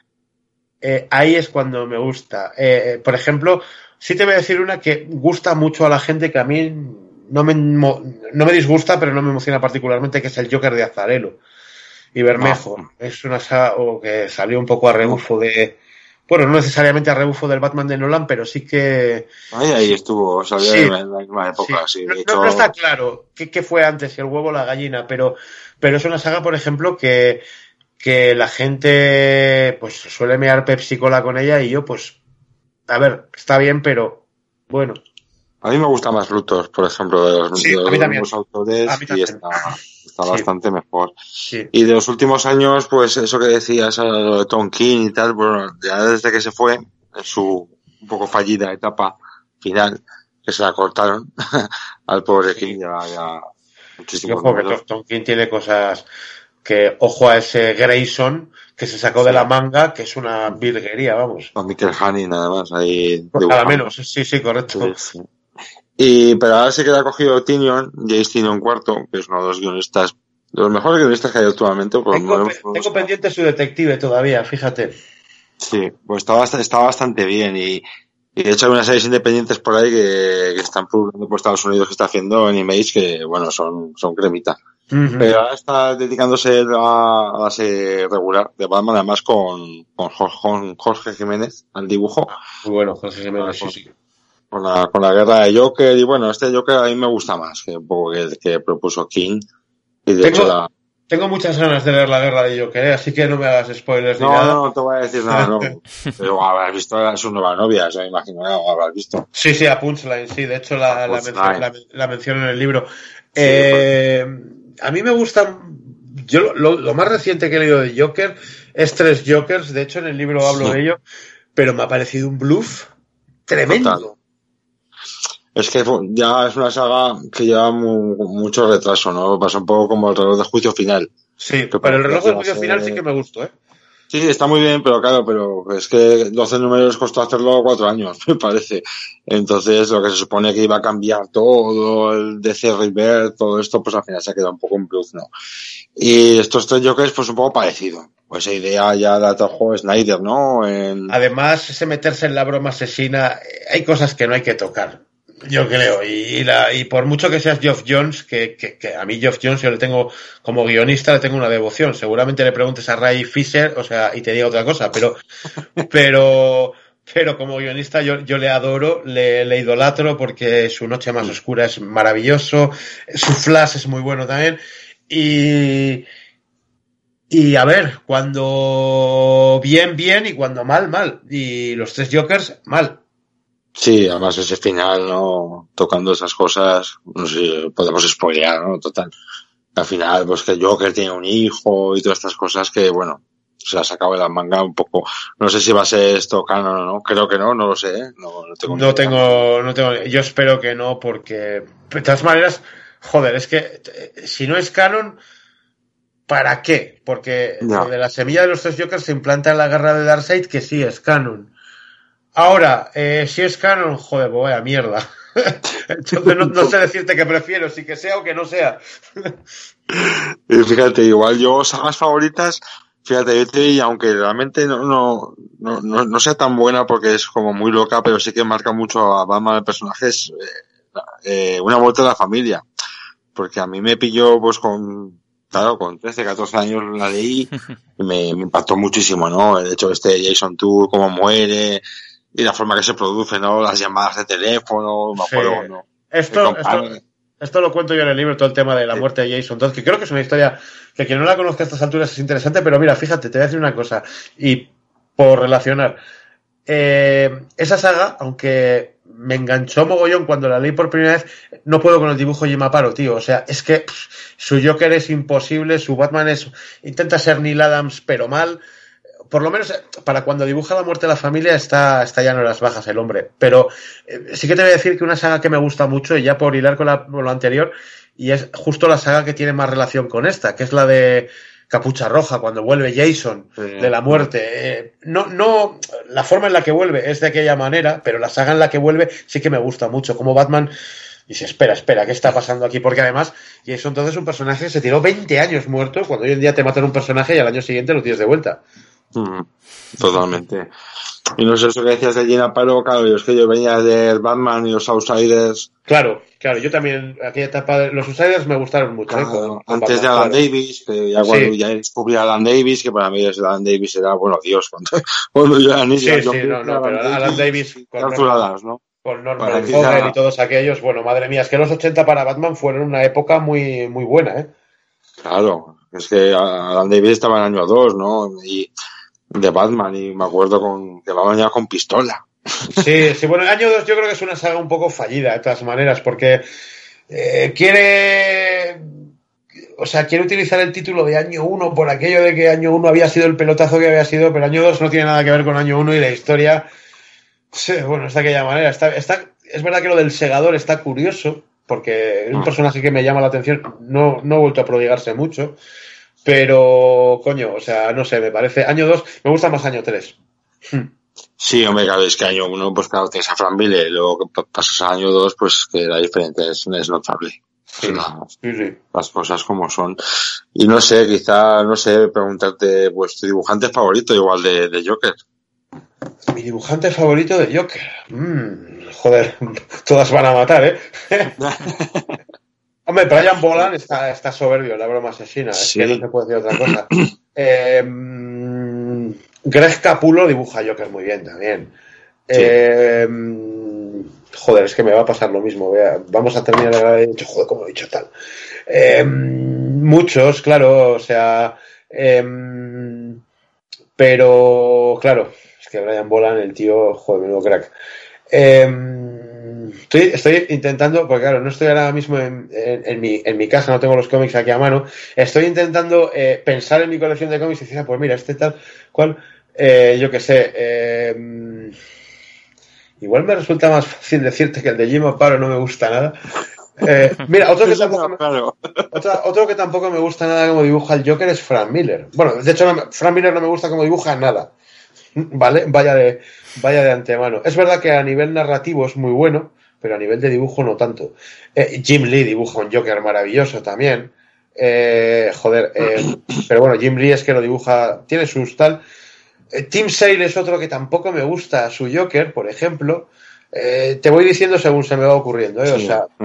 ahí es cuando me gusta. Por ejemplo, sí te voy a decir una que gusta mucho a la gente, que a mí no me disgusta, pero no me emociona particularmente, que es el Joker de Azzarello y Bermejo. Es una saga que salió un poco a rebufo de... Bueno, no necesariamente a rebufo del Batman de Nolan, pero sí que... Ahí estuvo, salió en la misma época. Sí. De hecho... no está claro qué fue antes, si el huevo o la gallina, pero es una saga, por ejemplo, que la gente pues suele mear Pepsi Cola con ella y yo, pues, a ver, está bien, pero bueno. A mí me gusta más Luthor, por ejemplo, de los mismos autores, y está bastante mejor. Sí. Y de los últimos años, pues eso que decías, lo de Tom King y tal, bueno, ya desde que se fue, en su un poco fallida etapa final, que se la cortaron al pobre King, ya muchísimo. Ojo, que Tom King tiene cosas que, ojo a ese Grayson que se sacó de la manga, que es una virguería, vamos. Con Michael Haney nada más ahí. Pues nada menos, sí, correcto. Sí. Pero ahora se queda cogido Jace Tynion IV, que es uno de los guionistas, de los mejores guionistas que hay actualmente. Tengo pendiente su detective todavía, fíjate. Sí, pues está bastante bien y de hecho hay unas series independientes por ahí que están publicando por Estados Unidos, que está haciendo en Image, que bueno, son cremita. Uh-huh. Pero ahora está dedicándose a la serie regular de Batman, además con Jorge Jiménez al dibujo. Muy bueno, Jorge Jiménez, sí. Con la guerra de Joker, y bueno, este Joker a mí me gusta más que un poco que propuso King. Y de hecho tengo muchas ganas de ver la guerra de Joker, así que no me hagas spoilers ni nada. No te voy a decir nada, no. Pero habrás visto a su nueva novia, me imagino, ¿no? Habrás visto. Sí, a Punchline, sí, de hecho la menciono en el libro. A mí me gustan... Yo lo más reciente que he leído de Joker es 3 Jokers, de hecho en el libro hablo de ello, pero me ha parecido un bluff tremendo. Total. Es que ya es una saga que lleva mucho retraso, ¿no? Pasa un poco como el reloj de juicio final. Sí, pero el reloj de juicio final sí que me gustó, ¿eh? Sí, está muy bien, pero claro, es que 12 números costó hacerlo 4 años, me parece. Entonces, lo que se supone que iba a cambiar todo, el DC Rebirth, todo esto, pues al final se ha quedado un poco en bluff, ¿no? Y estos 3 Jokers, pues un poco parecido. Pues esa idea ya la trajo Snyder, ¿no? Además, ese meterse en la broma asesina, hay cosas que no hay que tocar. Yo creo, y por mucho que seas Geoff Johns, que a mí Geoff Johns yo le tengo, como guionista, le tengo una devoción. Seguramente le preguntes a Ray Fisher, o sea, y te diga otra cosa, pero como guionista yo le adoro, le idolatro, porque su Noche Más Oscura es maravilloso, su Flash es muy bueno también, y a ver, cuando bien, y cuando mal, y los 3 Jokers, mal. Sí, además ese final, ¿no? Tocando esas cosas, no sé, podemos spoilear, ¿no? Total. Al final, pues que Joker tiene un hijo y todas estas cosas que, bueno, se las acaba de la manga un poco. No sé si va a ser esto canon o no. Creo que no lo sé, ¿eh? No tengo. Yo espero que no, porque, de todas maneras, joder, es que si no es canon, ¿para qué? Porque lo de la semilla de los 3 Jokers se implanta en la guerra de Darkseid, que sí es canon. Ahora, si es canon, joder, pues vaya mierda. Entonces no sé decirte que prefiero, si que sea o que no sea. Y fíjate, igual yo, sagas favoritas, Fíjate, yo te diría, aunque realmente no sea tan buena porque es como muy loca, pero sí que marca mucho a Batman el personaje, es Una muerte de la familia. Porque a mí me pilló pues con 13, 14 años la leí y me impactó muchísimo, ¿no? El hecho de Jason Tour, cómo muere y la forma que se produce, ¿no? Las llamadas de teléfono, me acuerdo, ¿no? Esto lo cuento yo en el libro, todo el tema de la muerte de Jason Todd, que creo que es una historia que quien no la conozca a estas alturas es interesante, pero mira, fíjate, te voy a decir una cosa, y por relacionar, esa saga, aunque me enganchó mogollón cuando la leí por primera vez, no puedo con el dibujo de Jim Aparo, tío, o sea, es que su Joker es imposible, su Batman intenta ser Neil Adams, pero mal. Por lo menos para cuando dibuja la muerte de la familia está ya en horas bajas el hombre. Pero sí que te voy a decir que una saga que me gusta mucho, y ya por hilar con lo anterior, y es justo la saga que tiene más relación con esta, que es la de Capucha Roja, cuando vuelve Jason de la muerte. No, la forma en la que vuelve es de aquella manera, pero la saga en la que vuelve sí que me gusta mucho. Como Batman dice, espera, ¿qué está pasando aquí? Porque además Jason entonces es un personaje que se tiró 20 años muerto, cuando hoy en día te matan un personaje y al año siguiente lo tienes de vuelta. Totalmente. Y no sé, eso que decías de Jim Aparo, claro, es que yo venía de Batman y los Outsiders. Claro, yo también, aquella etapa de los Outsiders me gustaron mucho. Claro, antes de Alan Davis, que ya cuando ya descubrí a Alan Davis, que para mí Alan Davis era, bueno, Dios, cuando yo era niño. Pero Alan Davis con Norman Fogel y todos aquellos, bueno, madre mía, es que los 80 para Batman fueron una época muy, muy buena, ¿eh? Claro, es que Alan Davis estaba en el año 2, ¿no? Y de Batman, y me acuerdo que Batman ya con pistola. Sí, bueno, el año 2 yo creo que es una saga un poco fallida de todas maneras, porque quiere utilizar el título de año 1 por aquello de que año 1 había sido el pelotazo que había sido, pero año 2 no tiene nada que ver con año 1 y la historia, bueno, es de aquella manera. Es verdad que lo del segador está curioso, porque es un personaje que me llama la atención, no ha vuelto a prodigarse mucho, pero, coño, o sea, no sé, me parece, año 2, me gusta más año 3. Sí, hombre, claro, es que año 1, pues claro, tienes a Frank Miller, y luego que pasas a año 2, pues que la diferencia es notable. Sí. Las cosas como son. Y no sé, preguntarte, pues, tu dibujante favorito igual de Joker. Mi dibujante favorito de Joker. Joder, todas van a matar, ¿eh? Hombre, Brian Boland está soberbio, la broma asesina. Sí. Es que no se puede decir otra cosa. Greg Capullo dibuja a Joker muy bien también. Sí. Joder, es que me va a pasar lo mismo. Vamos a terminar de haber dicho, joder, como he dicho tal. Muchos, claro, o sea. Pero, claro, es que Brian Boland, el tío, joder, menudo crack. Estoy intentando, porque claro, no estoy ahora mismo en mi casa, no tengo los cómics aquí a mano. Estoy intentando pensar en mi colección de cómics y decir, pues mira, este tal, cual, yo qué sé. Igual me resulta más fácil decirte que el de Jim Aparo no me gusta nada. Mira, otro que tampoco me gusta nada como dibuja el Joker es Frank Miller. Bueno, de hecho, Frank Miller no me gusta como dibuja nada. ¿Vale? Vaya de antemano. Es verdad que a nivel narrativo es muy bueno, pero a nivel de dibujo no tanto. Jim Lee dibuja un Joker maravilloso también. Pero bueno, Jim Lee es que lo dibuja, tiene sus tal. Tim Sale es otro que tampoco me gusta su Joker, por ejemplo. Te voy diciendo según se me va ocurriendo, ¿eh? Sí. O sea,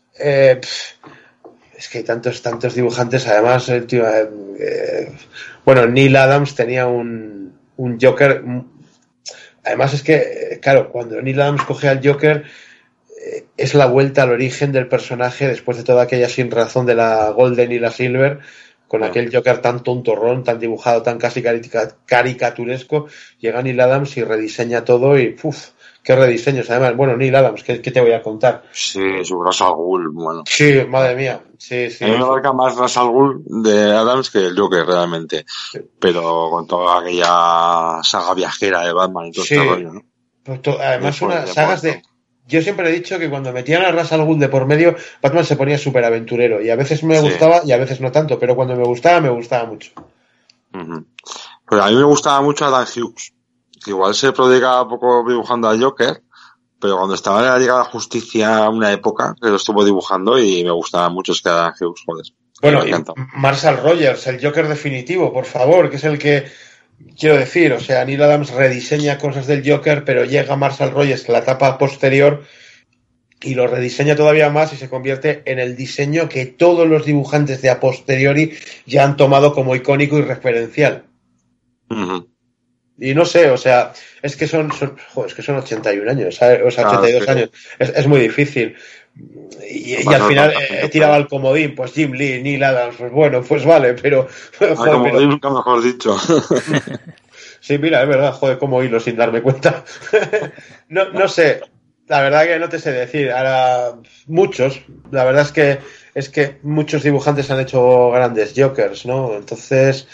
es que hay tantos dibujantes, además, el tío, bueno, Neil Adams tenía un Joker. Además es que, claro, cuando Neil Adams coge al Joker, es la vuelta al origen del personaje después de toda aquella sin razón de la Golden y la Silver, con aquel Joker tan tontorrón, tan dibujado, tan casi caricaturesco. Llega Neil Adams y rediseña todo y ¡puf! ¡Qué rediseños! Además, bueno, Neil Adams, ¿qué te voy a contar? Sí, su Ra's al Ghul, bueno. Sí, madre mía. Sí. A mí me marca más Ra's al Ghul de Adams que el Joker, realmente. Sí. Pero con toda aquella saga viajera de Batman y todo este rollo, ¿no? Pues además, unas sagas de... Yo siempre he dicho que cuando metían a Ra's al Ghul de por medio, Batman se ponía súper aventurero. Y a veces me gustaba y a veces no tanto. Pero cuando me gustaba mucho. Pues a mí me gustaba mucho Adam Hughes. Que igual se prodigaba poco dibujando al Joker, pero cuando estaba en la Liga de la Justicia una época que lo estuvo dibujando y me gustaba mucho, es que Adam Hughes, joder. Bueno, y Marshall Rogers, el Joker definitivo, por favor, que es el que quiero decir, o sea, Neil Adams rediseña cosas del Joker, pero llega Marshall Rogers en la etapa posterior y lo rediseña todavía más y se convierte en el diseño que todos los dibujantes de a posteriori ya han tomado como icónico y referencial. Uh-huh. Y no sé, o sea, es que son 81 años, ¿sabes? O sea, 82 años. Es muy difícil. Y al final tiraba al comodín, pues Jim Lee, Neil Adams, pues bueno, pues vale, pero... Joder, comodín nunca mejor dicho. Sí, mira, es verdad, joder, cómo hilo sin darme cuenta. No sé, la verdad que no te sé decir. Ahora, muchos, la verdad es que muchos dibujantes han hecho grandes Jokers, ¿no? Entonces,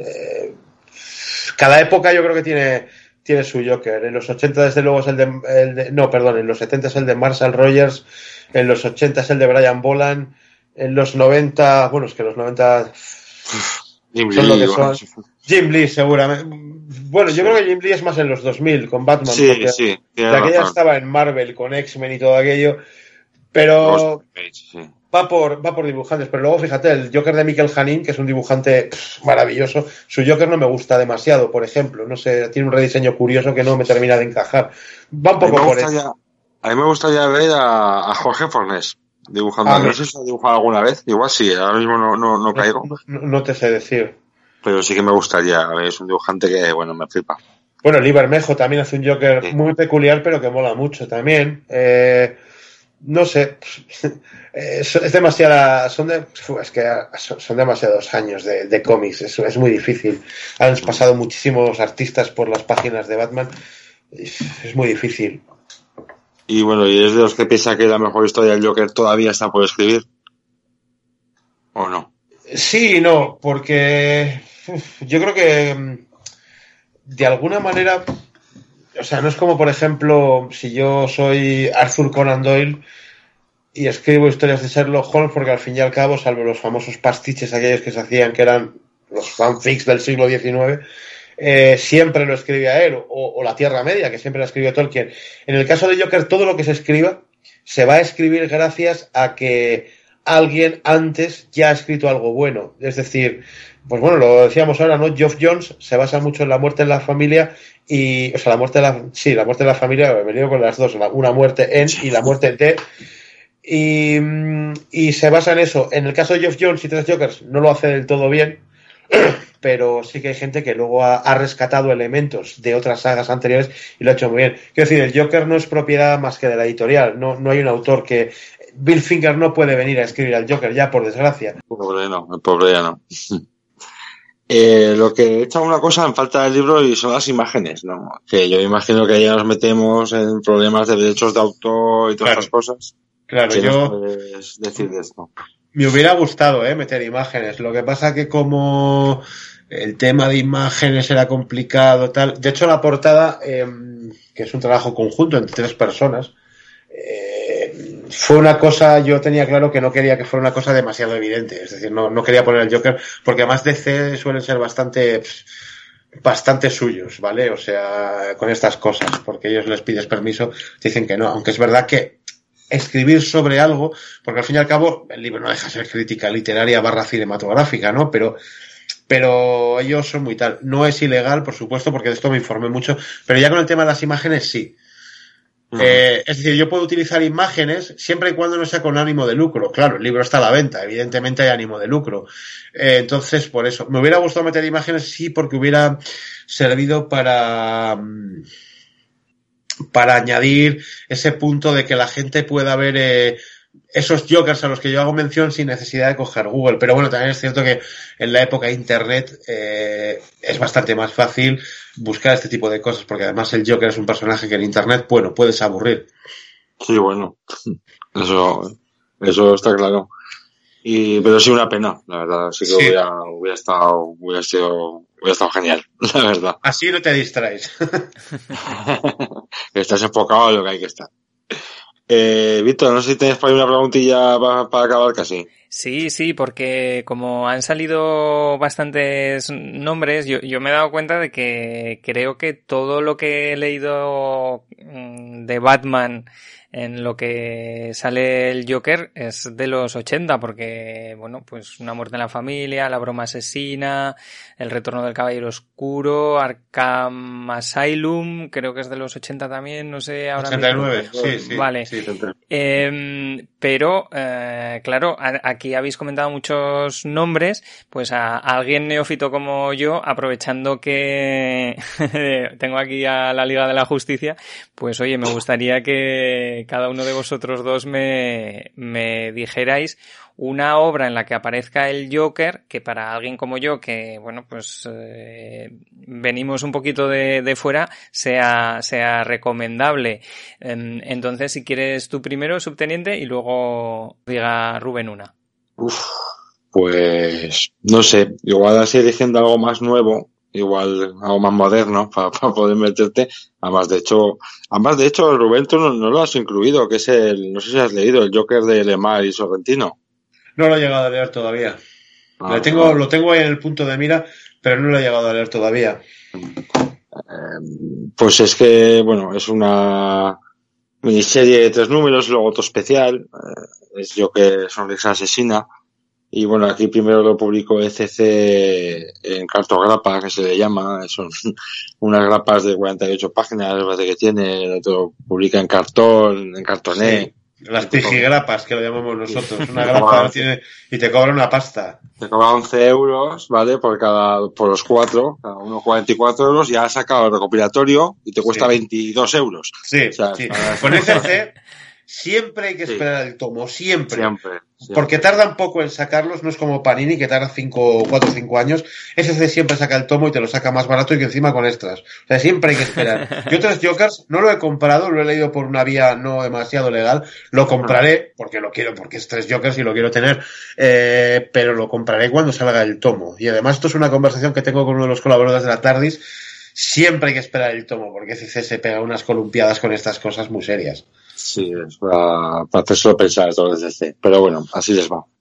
cada época yo creo que tiene su Joker. En los 80 desde luego es en los 70 es el de Marshall Rogers, en los 80 es el de Brian Boland, en los 90, bueno, es que los 90 Jim son Lee, lo que son. Jim Lee seguramente. Bueno, yo creo que Jim Lee es más en los 2000 con Batman, sí, de aquella estaba en Marvel con X-Men y todo aquello, pero va por dibujantes. Pero luego fíjate, el Joker de Mikel Janín, que es un dibujante maravilloso, su Joker no me gusta demasiado, por ejemplo, no sé, tiene un rediseño curioso que no me termina de encajar. Va un poco por eso. A mí me gustaría ver a Jorge Fornés dibujando. No sé si ha dibujado alguna vez, igual sí, ahora mismo no caigo. No te sé decir. Pero sí que me gustaría, a ver, es un dibujante que, bueno, me flipa. Bueno, Lee Bermejo también hace un Joker muy peculiar, pero que mola mucho también. No sé, es demasiada, son demasiados años de cómics, es muy difícil. Han pasado muchísimos artistas por las páginas de Batman, es muy difícil. Y bueno, ¿y es de los que piensa que la mejor historia del Joker todavía está por escribir? ¿O no? Sí y no, porque yo creo que de alguna manera, o sea, no es como, por ejemplo, si yo soy Arthur Conan Doyle y escribo historias de Sherlock Holmes, porque al fin y al cabo, salvo los famosos pastiches aquellos que se hacían, que eran los fanfics del siglo XIX, siempre lo escribía él, o la Tierra Media, que siempre la escribió Tolkien. En el caso de Joker, todo lo que se escriba se va a escribir gracias a que alguien antes ya ha escrito algo bueno. Es decir, pues bueno, lo decíamos ahora, ¿no? Geoff Johns se basa mucho en la muerte en la familia y, o sea, la muerte de la familia, he venido con las dos, una muerte en y la muerte de, y se basa en eso. En el caso de Geoff Johns y Tres Jokers no lo hace del todo bien, pero sí que hay gente que luego ha rescatado elementos de otras sagas anteriores y lo ha hecho muy bien. Quiero decir, el Joker no es propiedad más que de la editorial, no hay un autor que... Bill Finger no puede venir a escribir al Joker ya, por desgracia. El pobre ya no. Lo que echa una cosa en falta del libro y son las imágenes, ¿no? Que yo imagino que ya nos metemos en problemas de derechos de autor y todas esas cosas. Claro, ¿Qué nos puedes decir de esto? Me hubiera gustado, meter imágenes. Lo que pasa que como el tema de imágenes era complicado, tal. De hecho, la portada, que es un trabajo conjunto entre 3 personas, fue una cosa, yo tenía claro que no quería que fuera una cosa demasiado evidente, es decir, no quería poner el Joker, porque además DC suelen ser bastante suyos, ¿vale? O sea, con estas cosas, porque ellos les pides permiso, te dicen que no, aunque es verdad que escribir sobre algo, porque al fin y al cabo el libro no deja de ser crítica literaria / cinematográfica, ¿no? Pero ellos son muy tal. No es ilegal, por supuesto, porque de esto me informé mucho, pero ya con el tema de las imágenes sí. Es decir, yo puedo utilizar imágenes siempre y cuando no sea con ánimo de lucro. Claro, el libro está a la venta, evidentemente hay ánimo de lucro. Entonces, por eso. Me hubiera gustado meter imágenes, sí, porque hubiera servido para añadir ese punto de que la gente pueda ver esos Jokers a los que yo hago mención sin necesidad de coger Google. Pero bueno, también es cierto que en la época de Internet es bastante más fácil buscar este tipo de cosas, porque además el Joker es un personaje que en Internet, bueno, puedes aburrir. Sí, bueno, eso está claro. Pero sí, una pena, la verdad. Sí que hubiera estado genial, la verdad. Así no te distraes. Estás enfocado en lo que hay que estar. Víctor, no sé si tienes por ahí una preguntilla para acabar casi. Sí, porque como han salido bastantes nombres, yo me he dado cuenta de que creo que todo lo que he leído de Batman en lo que sale el Joker es de los 80, porque, bueno, pues Una muerte en la familia, La broma asesina, El retorno del caballero oscuro, Arkham Asylum, creo que es de los 80 también, no sé ahora 89, mismo. sí. Vale. Sí, Pero, claro, aquí habéis comentado muchos nombres, pues a alguien neófito como yo, aprovechando que tengo aquí a la Liga de la Justicia, pues oye, me gustaría que cada uno de vosotros dos me dijerais una obra en la que aparezca el Joker, que para alguien como yo, que bueno, pues venimos un poquito de fuera, sea recomendable. Entonces, si quieres tú primero, subteniente, y luego diga Rubén una. Pues no sé, igual así eligiendo algo más nuevo, igual algo más moderno para poder meterte. Además de hecho, Rubén, tú no lo has incluido, que es no sé si has leído, el Joker de Lemar y Sorrentino. No lo he llegado a leer todavía. Lo tengo ahí en el punto de mira, pero no lo he llegado a leer todavía. Pues es que, bueno, es una miniserie de 3 números, luego otro especial, es Joker Sonrisa Asesina. Y bueno, aquí primero lo publicó ECC en cartograpa, que se le llama, son unas grapas de 48 páginas, parece que tiene, el otro publica en cartón, en cartoné. Sí. Las pijigrapas, que lo llamamos nosotros. Una grapa tiene y te cobra una pasta. Te cobra 11 euros, ¿vale? Por los 4, cada uno 44 euros, ya has sacado el recopilatorio y te cuesta 22 euros. Sí, o sea, sí. Con ECC siempre hay que esperar el tomo, siempre. Porque tardan poco en sacarlos, no es como Panini que tarda 4 o 5 años. SC siempre saca el tomo y te lo saca más barato y que encima con extras. O sea, siempre hay que esperar. Yo 3 Jokers no lo he comprado, lo he leído por una vía no demasiado legal. Lo compraré porque lo quiero, porque es 3 Jokers y lo quiero tener. Pero lo compraré cuando salga el tomo. Y además esto es una conversación que tengo con uno de los colaboradores de la TARDIS. Siempre hay que esperar el tomo porque SC se pega unas columpiadas con estas cosas muy serias. Sí, es para hacérselo pensar todo desde C. Pero bueno, así les va.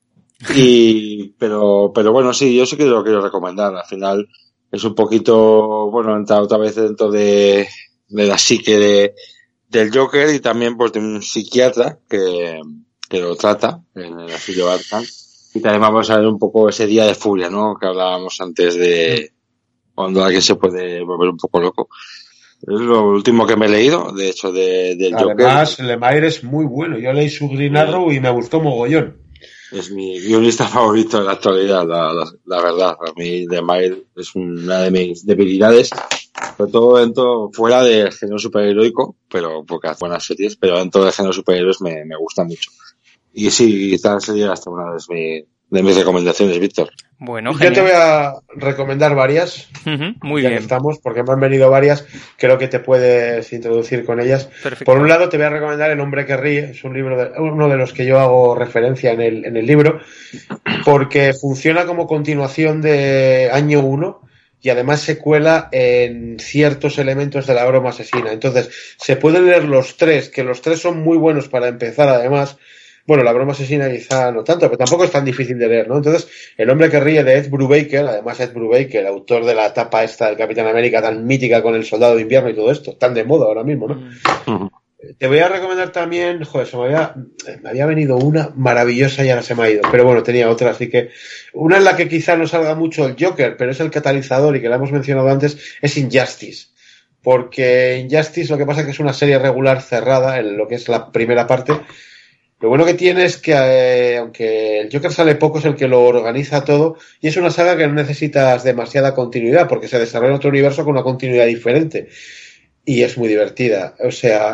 Pero bueno, sí, yo sí que lo quiero recomendar. Al final es un poquito, bueno, entra otra vez dentro de la psique del Joker y también pues de un psiquiatra que lo trata en el asilo Arkham. Y también vamos a ver un poco ese día de furia, ¿no? Que hablábamos antes de cuando alguien se puede volver un poco loco. Es lo último que me he leído, de hecho, del Joker. Además, Lemire es muy bueno. Yo leí su Green Arrow y me gustó mogollón. Es mi guionista favorito de la actualidad, la verdad. A mí Lemire es una de mis debilidades, sobre todo dentro, fuera del género superheroico, pero porque hace buenas series, pero dentro del género superhéroes me gusta mucho. Y sí, quizás sería hasta una de mis recomendaciones, Víctor. Bueno, yo te voy a recomendar varias. Muy ya bien. Que estamos, porque me han venido varias. Creo que te puedes introducir con ellas. Perfecto. Por un lado, te voy a recomendar El hombre que ríe. Es un libro uno de los que yo hago referencia en el libro, porque funciona como continuación de Año 1 y además se cuela en ciertos elementos de La broma asesina. Entonces, se pueden leer los 3, que los 3 son muy buenos para empezar, además. Bueno, La broma asesina quizá no tanto, pero tampoco es tan difícil de leer, ¿no? Entonces, El hombre que ríe de Ed Brubaker, además Ed Brubaker, autor de la etapa esta del Capitán América tan mítica con El soldado de invierno y todo esto, tan de moda ahora mismo, ¿no? Te voy a recomendar también, joder, me había venido una maravillosa y ahora se me ha ido, pero bueno, tenía otra, así que una en la que quizá no salga mucho el Joker, pero es el catalizador y que la hemos mencionado antes, es Injustice. Porque Injustice lo que pasa es que es una serie regular cerrada en lo que es la primera parte. Lo bueno que tiene es que, aunque el Joker sale poco, es el que lo organiza todo, y es una saga que no necesitas demasiada continuidad, porque se desarrolla en otro universo con una continuidad diferente. Y es muy divertida. O sea,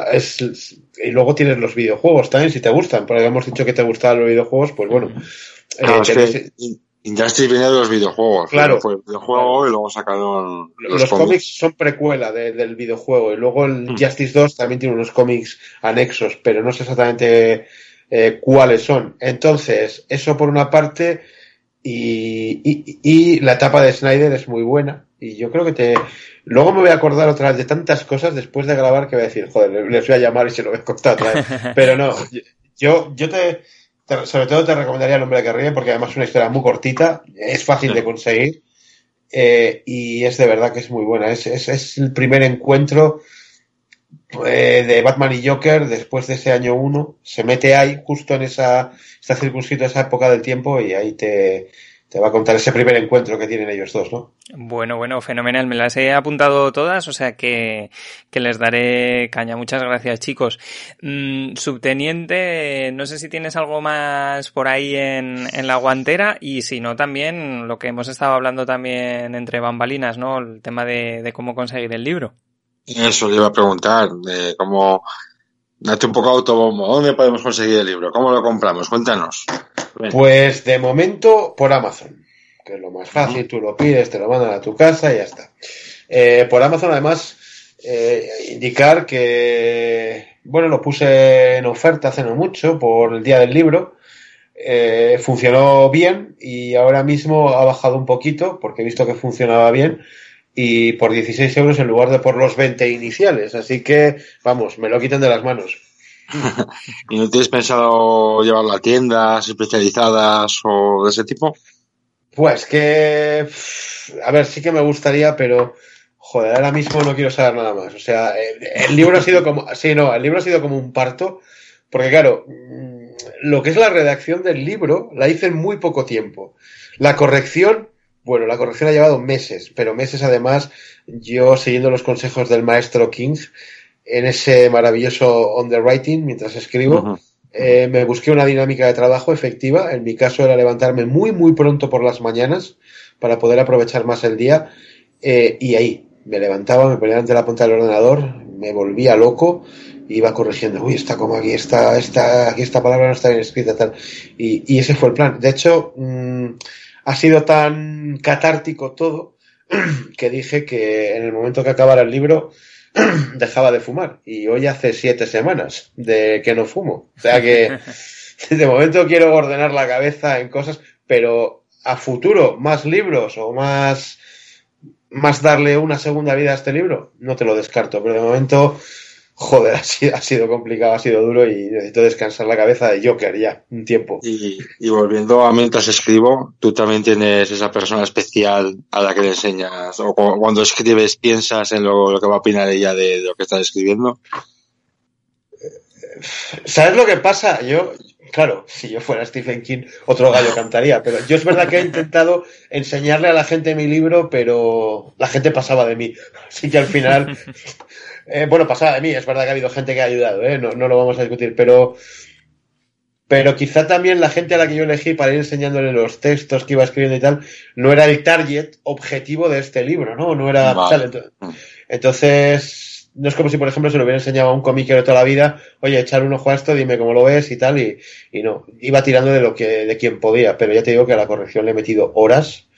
y luego tienes los videojuegos también, si te gustan, porque hemos dicho que te gustaban los videojuegos, pues bueno. Claro, Injustice viene de los videojuegos. Claro. Fue el videojuego y luego sacaron los cómics son precuela del videojuego, y luego el Justice 2 también tiene unos cómics anexos, pero no sé exactamente cuáles son. Entonces, eso por una parte, y la etapa de Snyder es muy buena, y yo creo que luego me voy a acordar otra vez de tantas cosas después de grabar que voy a decir, joder, les voy a llamar y se lo voy a contar otra vez. Pero no, yo sobre todo te recomendaría El hombre que ríe, porque además es una historia muy cortita, es fácil de conseguir, y es de verdad que es muy buena. Es el primer encuentro de Batman y Joker, después de ese año 1, se mete ahí, justo en está circunscrito a esa época del tiempo, y ahí te va a contar ese primer encuentro que tienen ellos dos, ¿no? Bueno, fenomenal. Me las he apuntado todas, o sea que les daré caña. Muchas gracias, chicos. Subteniente, no sé si tienes algo más por ahí en la guantera, y si no, también lo que hemos estado hablando también entre bambalinas, ¿no? El tema de cómo conseguir el libro. Eso le iba a preguntar, de cómo... Date un poco autobombo. ¿Dónde podemos conseguir el libro? ¿Cómo lo compramos? Cuéntanos. Ven. Pues de momento por Amazon, que es lo más fácil. Tú lo pides, te lo mandan a tu casa y ya está. Por Amazon, además, indicar que, bueno, lo puse en oferta hace no mucho por el día del libro. Funcionó bien y ahora mismo ha bajado un poquito porque he visto que funcionaba bien, y por 16 euros en lugar de por los 20 iniciales. Así que, vamos, me lo quitan de las manos. ¿Y no tienes pensado llevarlo a tiendas especializadas o de ese tipo? Pues que, a ver, sí que me gustaría, pero joder, ahora mismo no quiero saber nada más. O sea, el libro ha sido como, el libro ha sido como un parto, porque claro, lo que es la redacción del libro la hice en muy poco tiempo. La corrección ha llevado meses, pero meses además, yo siguiendo los consejos del maestro King en ese maravilloso on the writing mientras escribo. Me busqué una dinámica de trabajo efectiva. En mi caso era levantarme muy muy pronto por las mañanas para poder aprovechar más el día, y ahí me levantaba, me ponía delante de la punta del ordenador, me volvía loco, iba corrigiendo, uy, está como aquí esta palabra no está bien escrita, tal, y ese fue el plan. De hecho, ha sido tan catártico todo que dije que en el momento que acabara el libro dejaba de fumar, y hoy hace 7 semanas de que no fumo. O sea que de momento quiero ordenar la cabeza en cosas, pero a futuro, más libros o más darle una segunda vida a este libro, no te lo descarto, pero de momento, joder, ha sido complicado, ha sido duro, y necesito descansar la cabeza de Joker ya, un tiempo. Y volviendo a mientras escribo, ¿tú también tienes esa persona especial a la que le enseñas? ¿O cuando escribes piensas en lo que va a opinar ella de lo que estás escribiendo? ¿Sabes lo que pasa? Claro, si yo fuera Stephen King, otro gallo cantaría, pero yo es verdad que he intentado enseñarle a la gente mi libro, pero la gente pasaba de mí. Así que al final... pasaba de mí, es verdad que ha habido gente que ha ayudado, no lo vamos a discutir, pero quizá también la gente a la que yo elegí para ir enseñándole los textos que iba escribiendo y tal, no era el target objetivo de este libro, no era... Vale. Entonces, no es como si, por ejemplo, se lo hubiera enseñado a un comiquero toda la vida, oye, echar un ojo a esto, dime cómo lo ves y tal, y no, iba tirando de quien podía, pero ya te digo que a la corrección le he metido horas.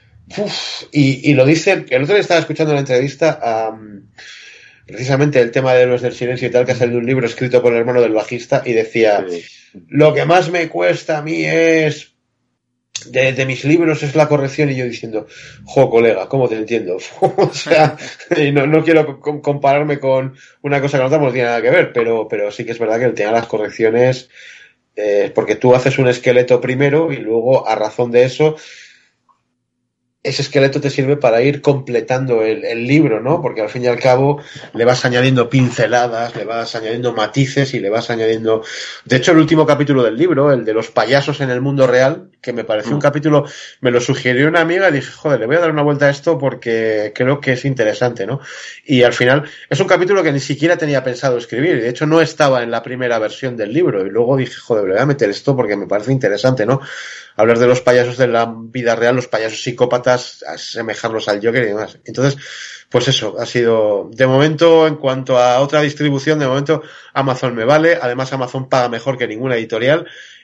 Y lo dice, el otro día estaba escuchando una entrevista a... precisamente el tema de Héroes del Silencio y tal, que es el de un libro escrito por el hermano del bajista, y decía, lo que más me cuesta a mí es de mis libros es la corrección, y yo diciendo, colega, ¿cómo te entiendo? O sea, no quiero compararme con una cosa que no tiene nada que ver, pero sí que es verdad que el tema de las correcciones, porque tú haces un esqueleto primero y luego, a razón de eso, ese esqueleto te sirve para ir completando el libro, ¿no? Porque al fin y al cabo le vas añadiendo pinceladas, le vas añadiendo matices y le vas añadiendo... De hecho, el último capítulo del libro, el de los payasos en el mundo real, que me pareció un capítulo, me lo sugirió una amiga y dije, joder, le voy a dar una vuelta a esto porque creo que es interesante, ¿no? Y al final es un capítulo que ni siquiera tenía pensado escribir, de hecho no estaba en la primera versión del libro, y luego dije, joder, le voy a meter esto porque me parece interesante, ¿no? Hablar de los payasos de la vida real, los payasos psicópatas, asemejarlos al Joker y demás. Entonces, pues eso, ha sido, de momento, en cuanto a otra distribución, de momento Amazon me vale, además Amazon paga mejor que ninguna editorial,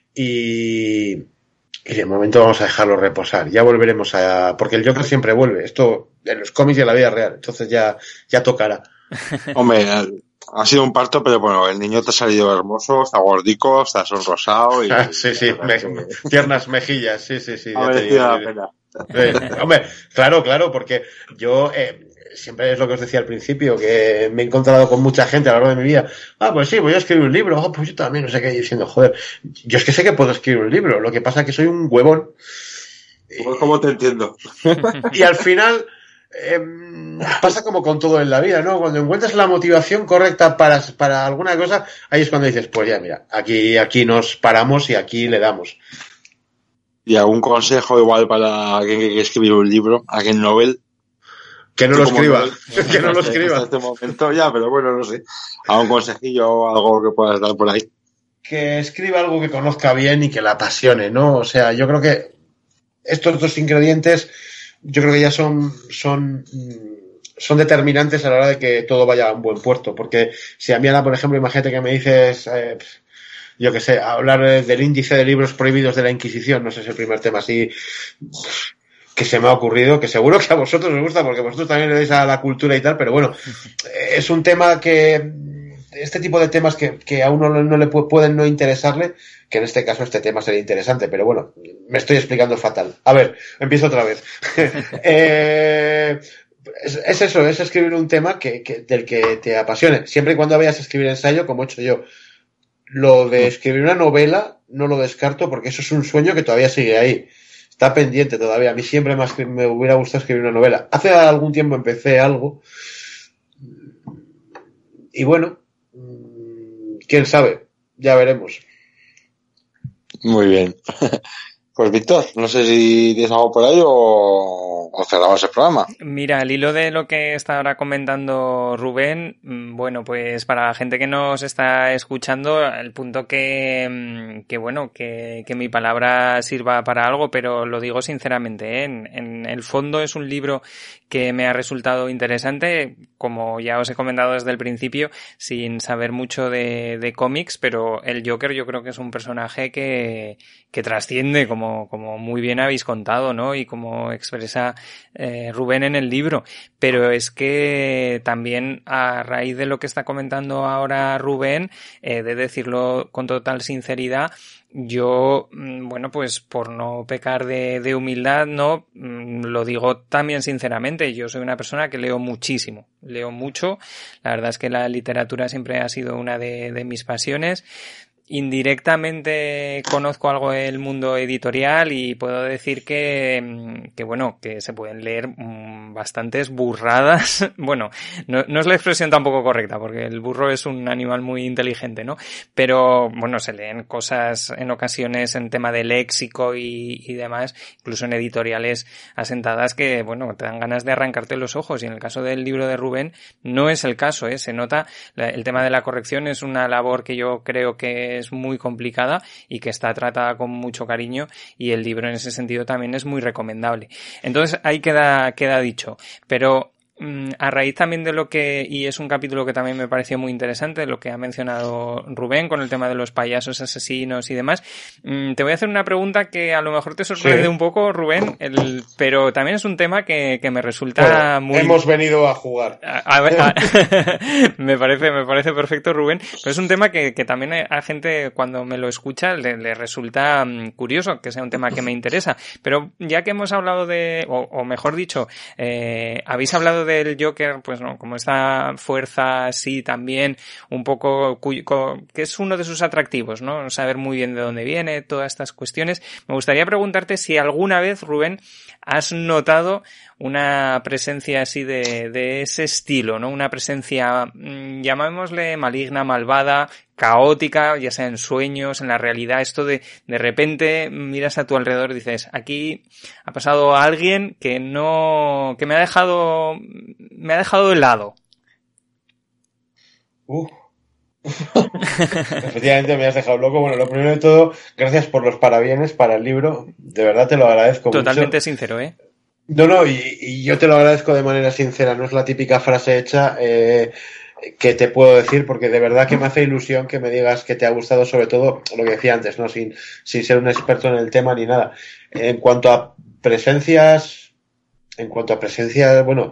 y de momento vamos a dejarlo reposar. Ya volveremos porque el Joker siempre vuelve, esto en los cómics y en la vida real, entonces ya tocará. Hombre, ha sido un parto, pero bueno, el niño te ha salido hermoso, está gordico, está sonrosado y... sí, tiernas mejillas, sí. Ha merecido la pena. Hombre, claro, porque yo siempre es lo que os decía al principio, que me he encontrado con mucha gente a lo largo de mi vida. Pues sí, voy a escribir un libro. Pues yo también, no sé qué, diciendo, joder, yo es que sé que puedo escribir un libro, lo que pasa es que soy un huevón. Pues, ¿cómo te entiendo? Y al final... pasa como con todo en la vida, ¿no? Cuando encuentras la motivación correcta para alguna cosa, ahí es cuando dices, pues ya, mira, aquí nos paramos y aquí le damos. ¿Y algún consejo igual para alguien que quiere escribir un libro, alguien novel? Que no lo escriba, que no lo escriba. En este momento ya, pero bueno, no sé. ¿Algún consejillo o algo que puedas dar por ahí? Que escriba algo que conozca bien y que la apasione, ¿no? O sea, yo creo que estos dos ingredientes, yo creo que ya son determinantes a la hora de que todo vaya a un buen puerto. Porque si a mí ahora, por ejemplo, imagínate que me dices, yo qué sé, hablar del índice de libros prohibidos de la Inquisición, no sé, es el primer tema así que se me ha ocurrido, que seguro que a vosotros os gusta, porque vosotros también le dais a la cultura y tal, pero bueno, es un tema que, este tipo de temas que a uno no le pueden no interesarle, que en este caso este tema sería interesante, pero bueno, me estoy explicando fatal. A ver, empiezo otra vez. Es eso, es escribir un tema del que te apasione, siempre y cuando vayas a escribir ensayo, como he hecho yo. Lo de escribir una novela no lo descarto porque eso es un sueño que todavía sigue ahí. Está pendiente todavía. A mí siempre me hubiera gustado escribir una novela. Hace algún tiempo empecé algo. Y bueno, quién sabe. Ya veremos. Muy bien. Pues Víctor, no sé si tienes algo por ahí o cerramos el programa. Mira, al hilo de lo que está ahora comentando Rubén, bueno, pues para la gente que nos está escuchando, el punto que mi palabra sirva para algo, pero lo digo sinceramente, ¿eh? En el fondo es un libro que me ha resultado interesante, como ya os he comentado desde el principio, sin saber mucho de cómics, pero el Joker yo creo que es un personaje que trasciende, como muy bien habéis contado, ¿no? Y como expresa Rubén en el libro. Pero es que también a raíz de lo que está comentando ahora Rubén, de decirlo con total sinceridad, yo, bueno, pues por no pecar de humildad, no, lo digo también sinceramente, yo soy una persona que leo muchísimo, leo mucho, la verdad es que la literatura siempre ha sido una de mis pasiones. Indirectamente conozco algo del mundo editorial y puedo decir que bueno, que se pueden leer bastantes burradas. Bueno, no es la expresión tampoco correcta, porque el burro es un animal muy inteligente, ¿no? Pero bueno, se leen cosas en ocasiones en tema de léxico y demás, incluso en editoriales asentadas que, bueno, te dan ganas de arrancarte los ojos. Y en el caso del libro de Rubén no es el caso, se nota el tema de la corrección, es una labor que yo creo que es muy complicada y que está tratada con mucho cariño, y el libro en ese sentido también es muy recomendable. Entonces ahí queda dicho, pero a raíz también de lo que, y es un capítulo que también me pareció muy interesante, lo que ha mencionado Rubén con el tema de los payasos asesinos y demás, te voy a hacer una pregunta que a lo mejor te sorprende un poco, Rubén, pero también es un tema que me resulta muy... Hemos venido a jugar. Me parece perfecto, Rubén, pero es un tema que también a gente cuando me lo escucha le resulta curioso, que sea un tema que me interesa. Pero ya que hemos hablado o mejor dicho, habéis hablado del Joker, pues no, como esta fuerza así también, un poco, que es uno de sus atractivos, ¿no? Saber muy bien de dónde viene, todas estas cuestiones. Me gustaría preguntarte si alguna vez, Rubén, has notado una presencia así de ese estilo, ¿no? Una presencia, llamémosle maligna, malvada, caótica, ya sea en sueños, en la realidad, esto de repente miras a tu alrededor y dices, aquí ha pasado alguien que me ha dejado helado. Efectivamente me has dejado loco. Bueno, lo primero de todo, gracias por los parabienes para el libro, de verdad te lo agradezco mucho. Totalmente sincero, ¿eh? No, y yo te lo agradezco de manera sincera, no es la típica frase hecha que te puedo decir, porque de verdad que me hace ilusión que me digas que te ha gustado, sobre todo lo que decía antes, ¿no? Sin ser un experto en el tema ni nada. En cuanto a presencias, bueno,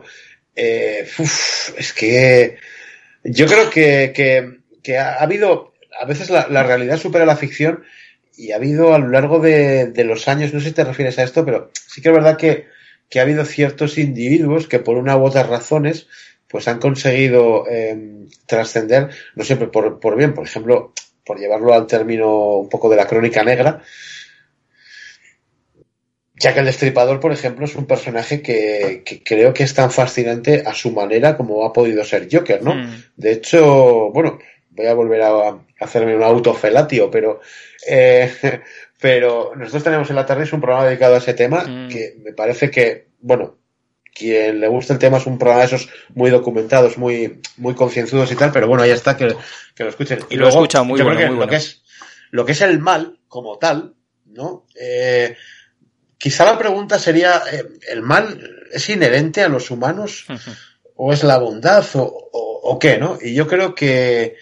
es que yo creo que ha habido, a veces la realidad supera la ficción, y ha habido a lo largo de los años, no sé si te refieres a esto, pero sí que es verdad que ha habido ciertos individuos que por una u otras razones pues han conseguido trascender, no siempre por bien, por ejemplo, por llevarlo al término un poco de la crónica negra, Jack el Destripador, por ejemplo, es un personaje que creo que es tan fascinante a su manera como ha podido ser Joker, ¿no? De hecho, bueno, voy a volver a hacerme un autofelatio, pero nosotros tenemos en la tarde un programa dedicado a ese tema que me parece que, bueno, quien le gusta el tema es un programa de esos muy documentados, muy concienzudos y tal, pero bueno, ya está, que lo escuchen. Y luego, lo he escuchado, muy bueno, muy bueno. Lo que es el mal como tal, ¿no? Quizá la pregunta sería, ¿el mal es inherente a los humanos? ¿O es la bondad? ¿O qué, no? Y yo creo que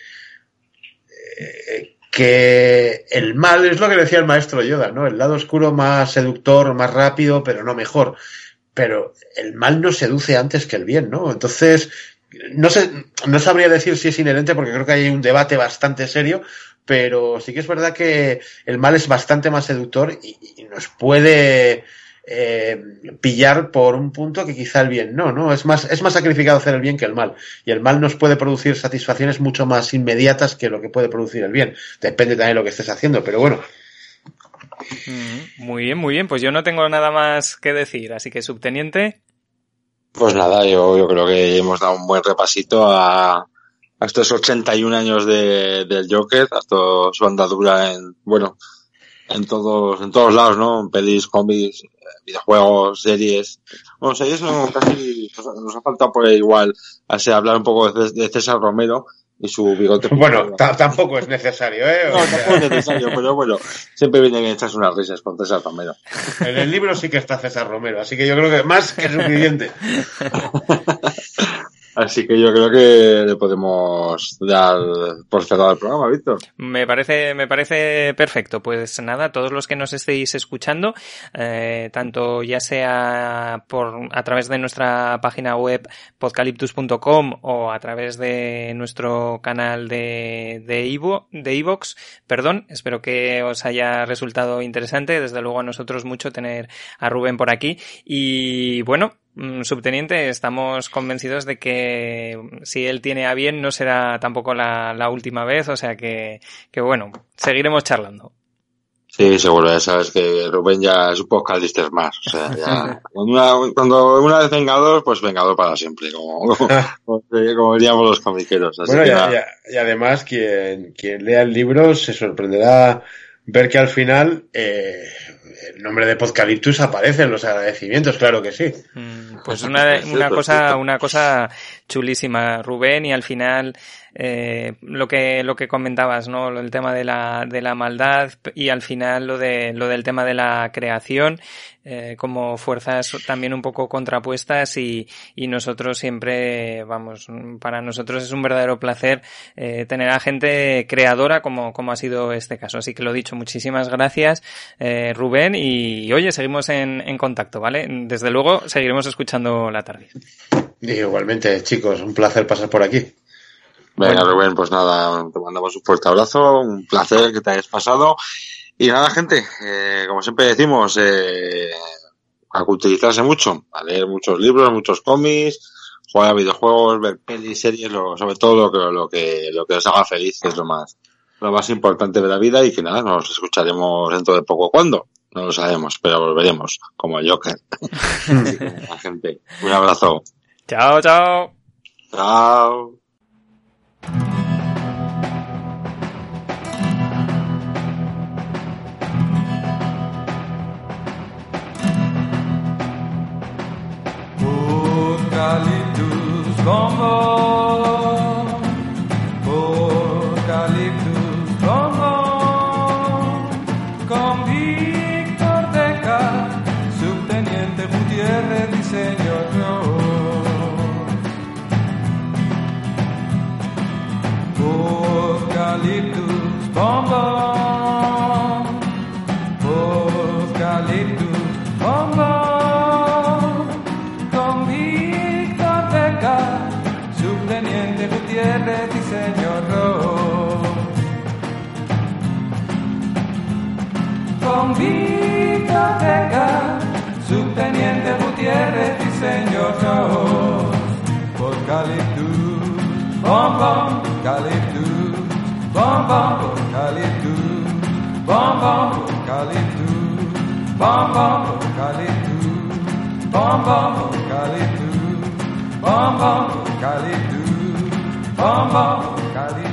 el mal es lo que decía el maestro Yoda, ¿no? El lado oscuro más seductor, más rápido, pero no mejor. Pero el mal nos seduce antes que el bien, ¿no? Entonces, no sabría decir si es inherente porque creo que hay un debate bastante serio, pero sí que es verdad que el mal es bastante más seductor y nos puede pillar por un punto que quizá el bien no. Es más sacrificado hacer el bien que el mal. Y el mal nos puede producir satisfacciones mucho más inmediatas que lo que puede producir el bien. Depende también de lo que estés haciendo, pero bueno. Muy bien. Pues yo no tengo nada más que decir, así que, subteniente. Pues nada, yo creo que hemos dado un buen repasito a estos 81 años del Joker, hasta su andadura en todos lados, ¿no? En pelis, cómics, videojuegos, series. Bueno, series casi nos ha faltado por igual hablar un poco de César Romero y su bigote. Bueno, tampoco es necesario, ¿eh? No, tampoco es necesario, pero bueno, siempre viene bien echarse unas risas con César Romero. En el libro sí que está César Romero, así que yo creo que más que suficiente. Así que yo creo que le podemos dar por cerrado el programa, Víctor. Me parece perfecto. Pues nada, todos los que nos estéis escuchando, tanto ya sea a través de nuestra página web podcaliptus.com o a través de nuestro canal de iVoox, espero que os haya resultado interesante. Desde luego a nosotros mucho tener a Rubén por aquí. Y bueno, subteniente, estamos convencidos de que si él tiene a bien no será tampoco la última vez, o sea que bueno, seguiremos charlando. Sí, seguro, ya sabes que Rubén ya es un podcalister más, o sea, ya cuando una vez vengador, pues vengador para siempre, como diríamos los comiqueros. Así bueno, que y además quien lea el libro se sorprenderá ver que al final el nombre de Podcaliptus aparece en los agradecimientos, claro que sí. Pues una cosa chulísima, Rubén, y al final lo que comentabas, ¿no? El tema de la maldad y al final lo del tema de la creación, como fuerzas también un poco contrapuestas y nosotros siempre, para nosotros es un verdadero placer tener a gente creadora como ha sido este caso. Así que lo dicho, muchísimas gracias, Rubén, y oye, seguimos en contacto, ¿vale? Desde luego seguiremos escuchando la tarde. Igualmente, chicos, un placer pasar por aquí. Venga, Rubén, pues nada, te mandamos un fuerte abrazo, un placer que te hayas pasado. Y nada, gente, como siempre decimos, a culturizarse mucho, a leer muchos libros, muchos cómics, jugar a videojuegos, ver pelis, series, sobre todo lo que os haga feliz, que es lo más importante de la vida, y que nada, nos escucharemos dentro de poco. ¿Cuándo? No lo sabemos, pero volveremos, como el Joker. Así que nada, gente, un abrazo. Chao, chao. Chao. Podcaliptus Bombón, Podcaliptus Bombón, con Víctor Deca, subteniente Gutiérrez y señor Podcaliptus Bombón, Podcaliptus Bombón, con Víctor Deca, subteniente Gutiérrez y señor con Víctor Deca, subteniente Gutiérrez y señor Podcaliptus Bombón, Podcaliptus Bombón, Podcaliptus Bombón, Podcaliptus bom bom eucalipto, bom bom eucalipto, bom bom eucalipto, bom bom eucalipto.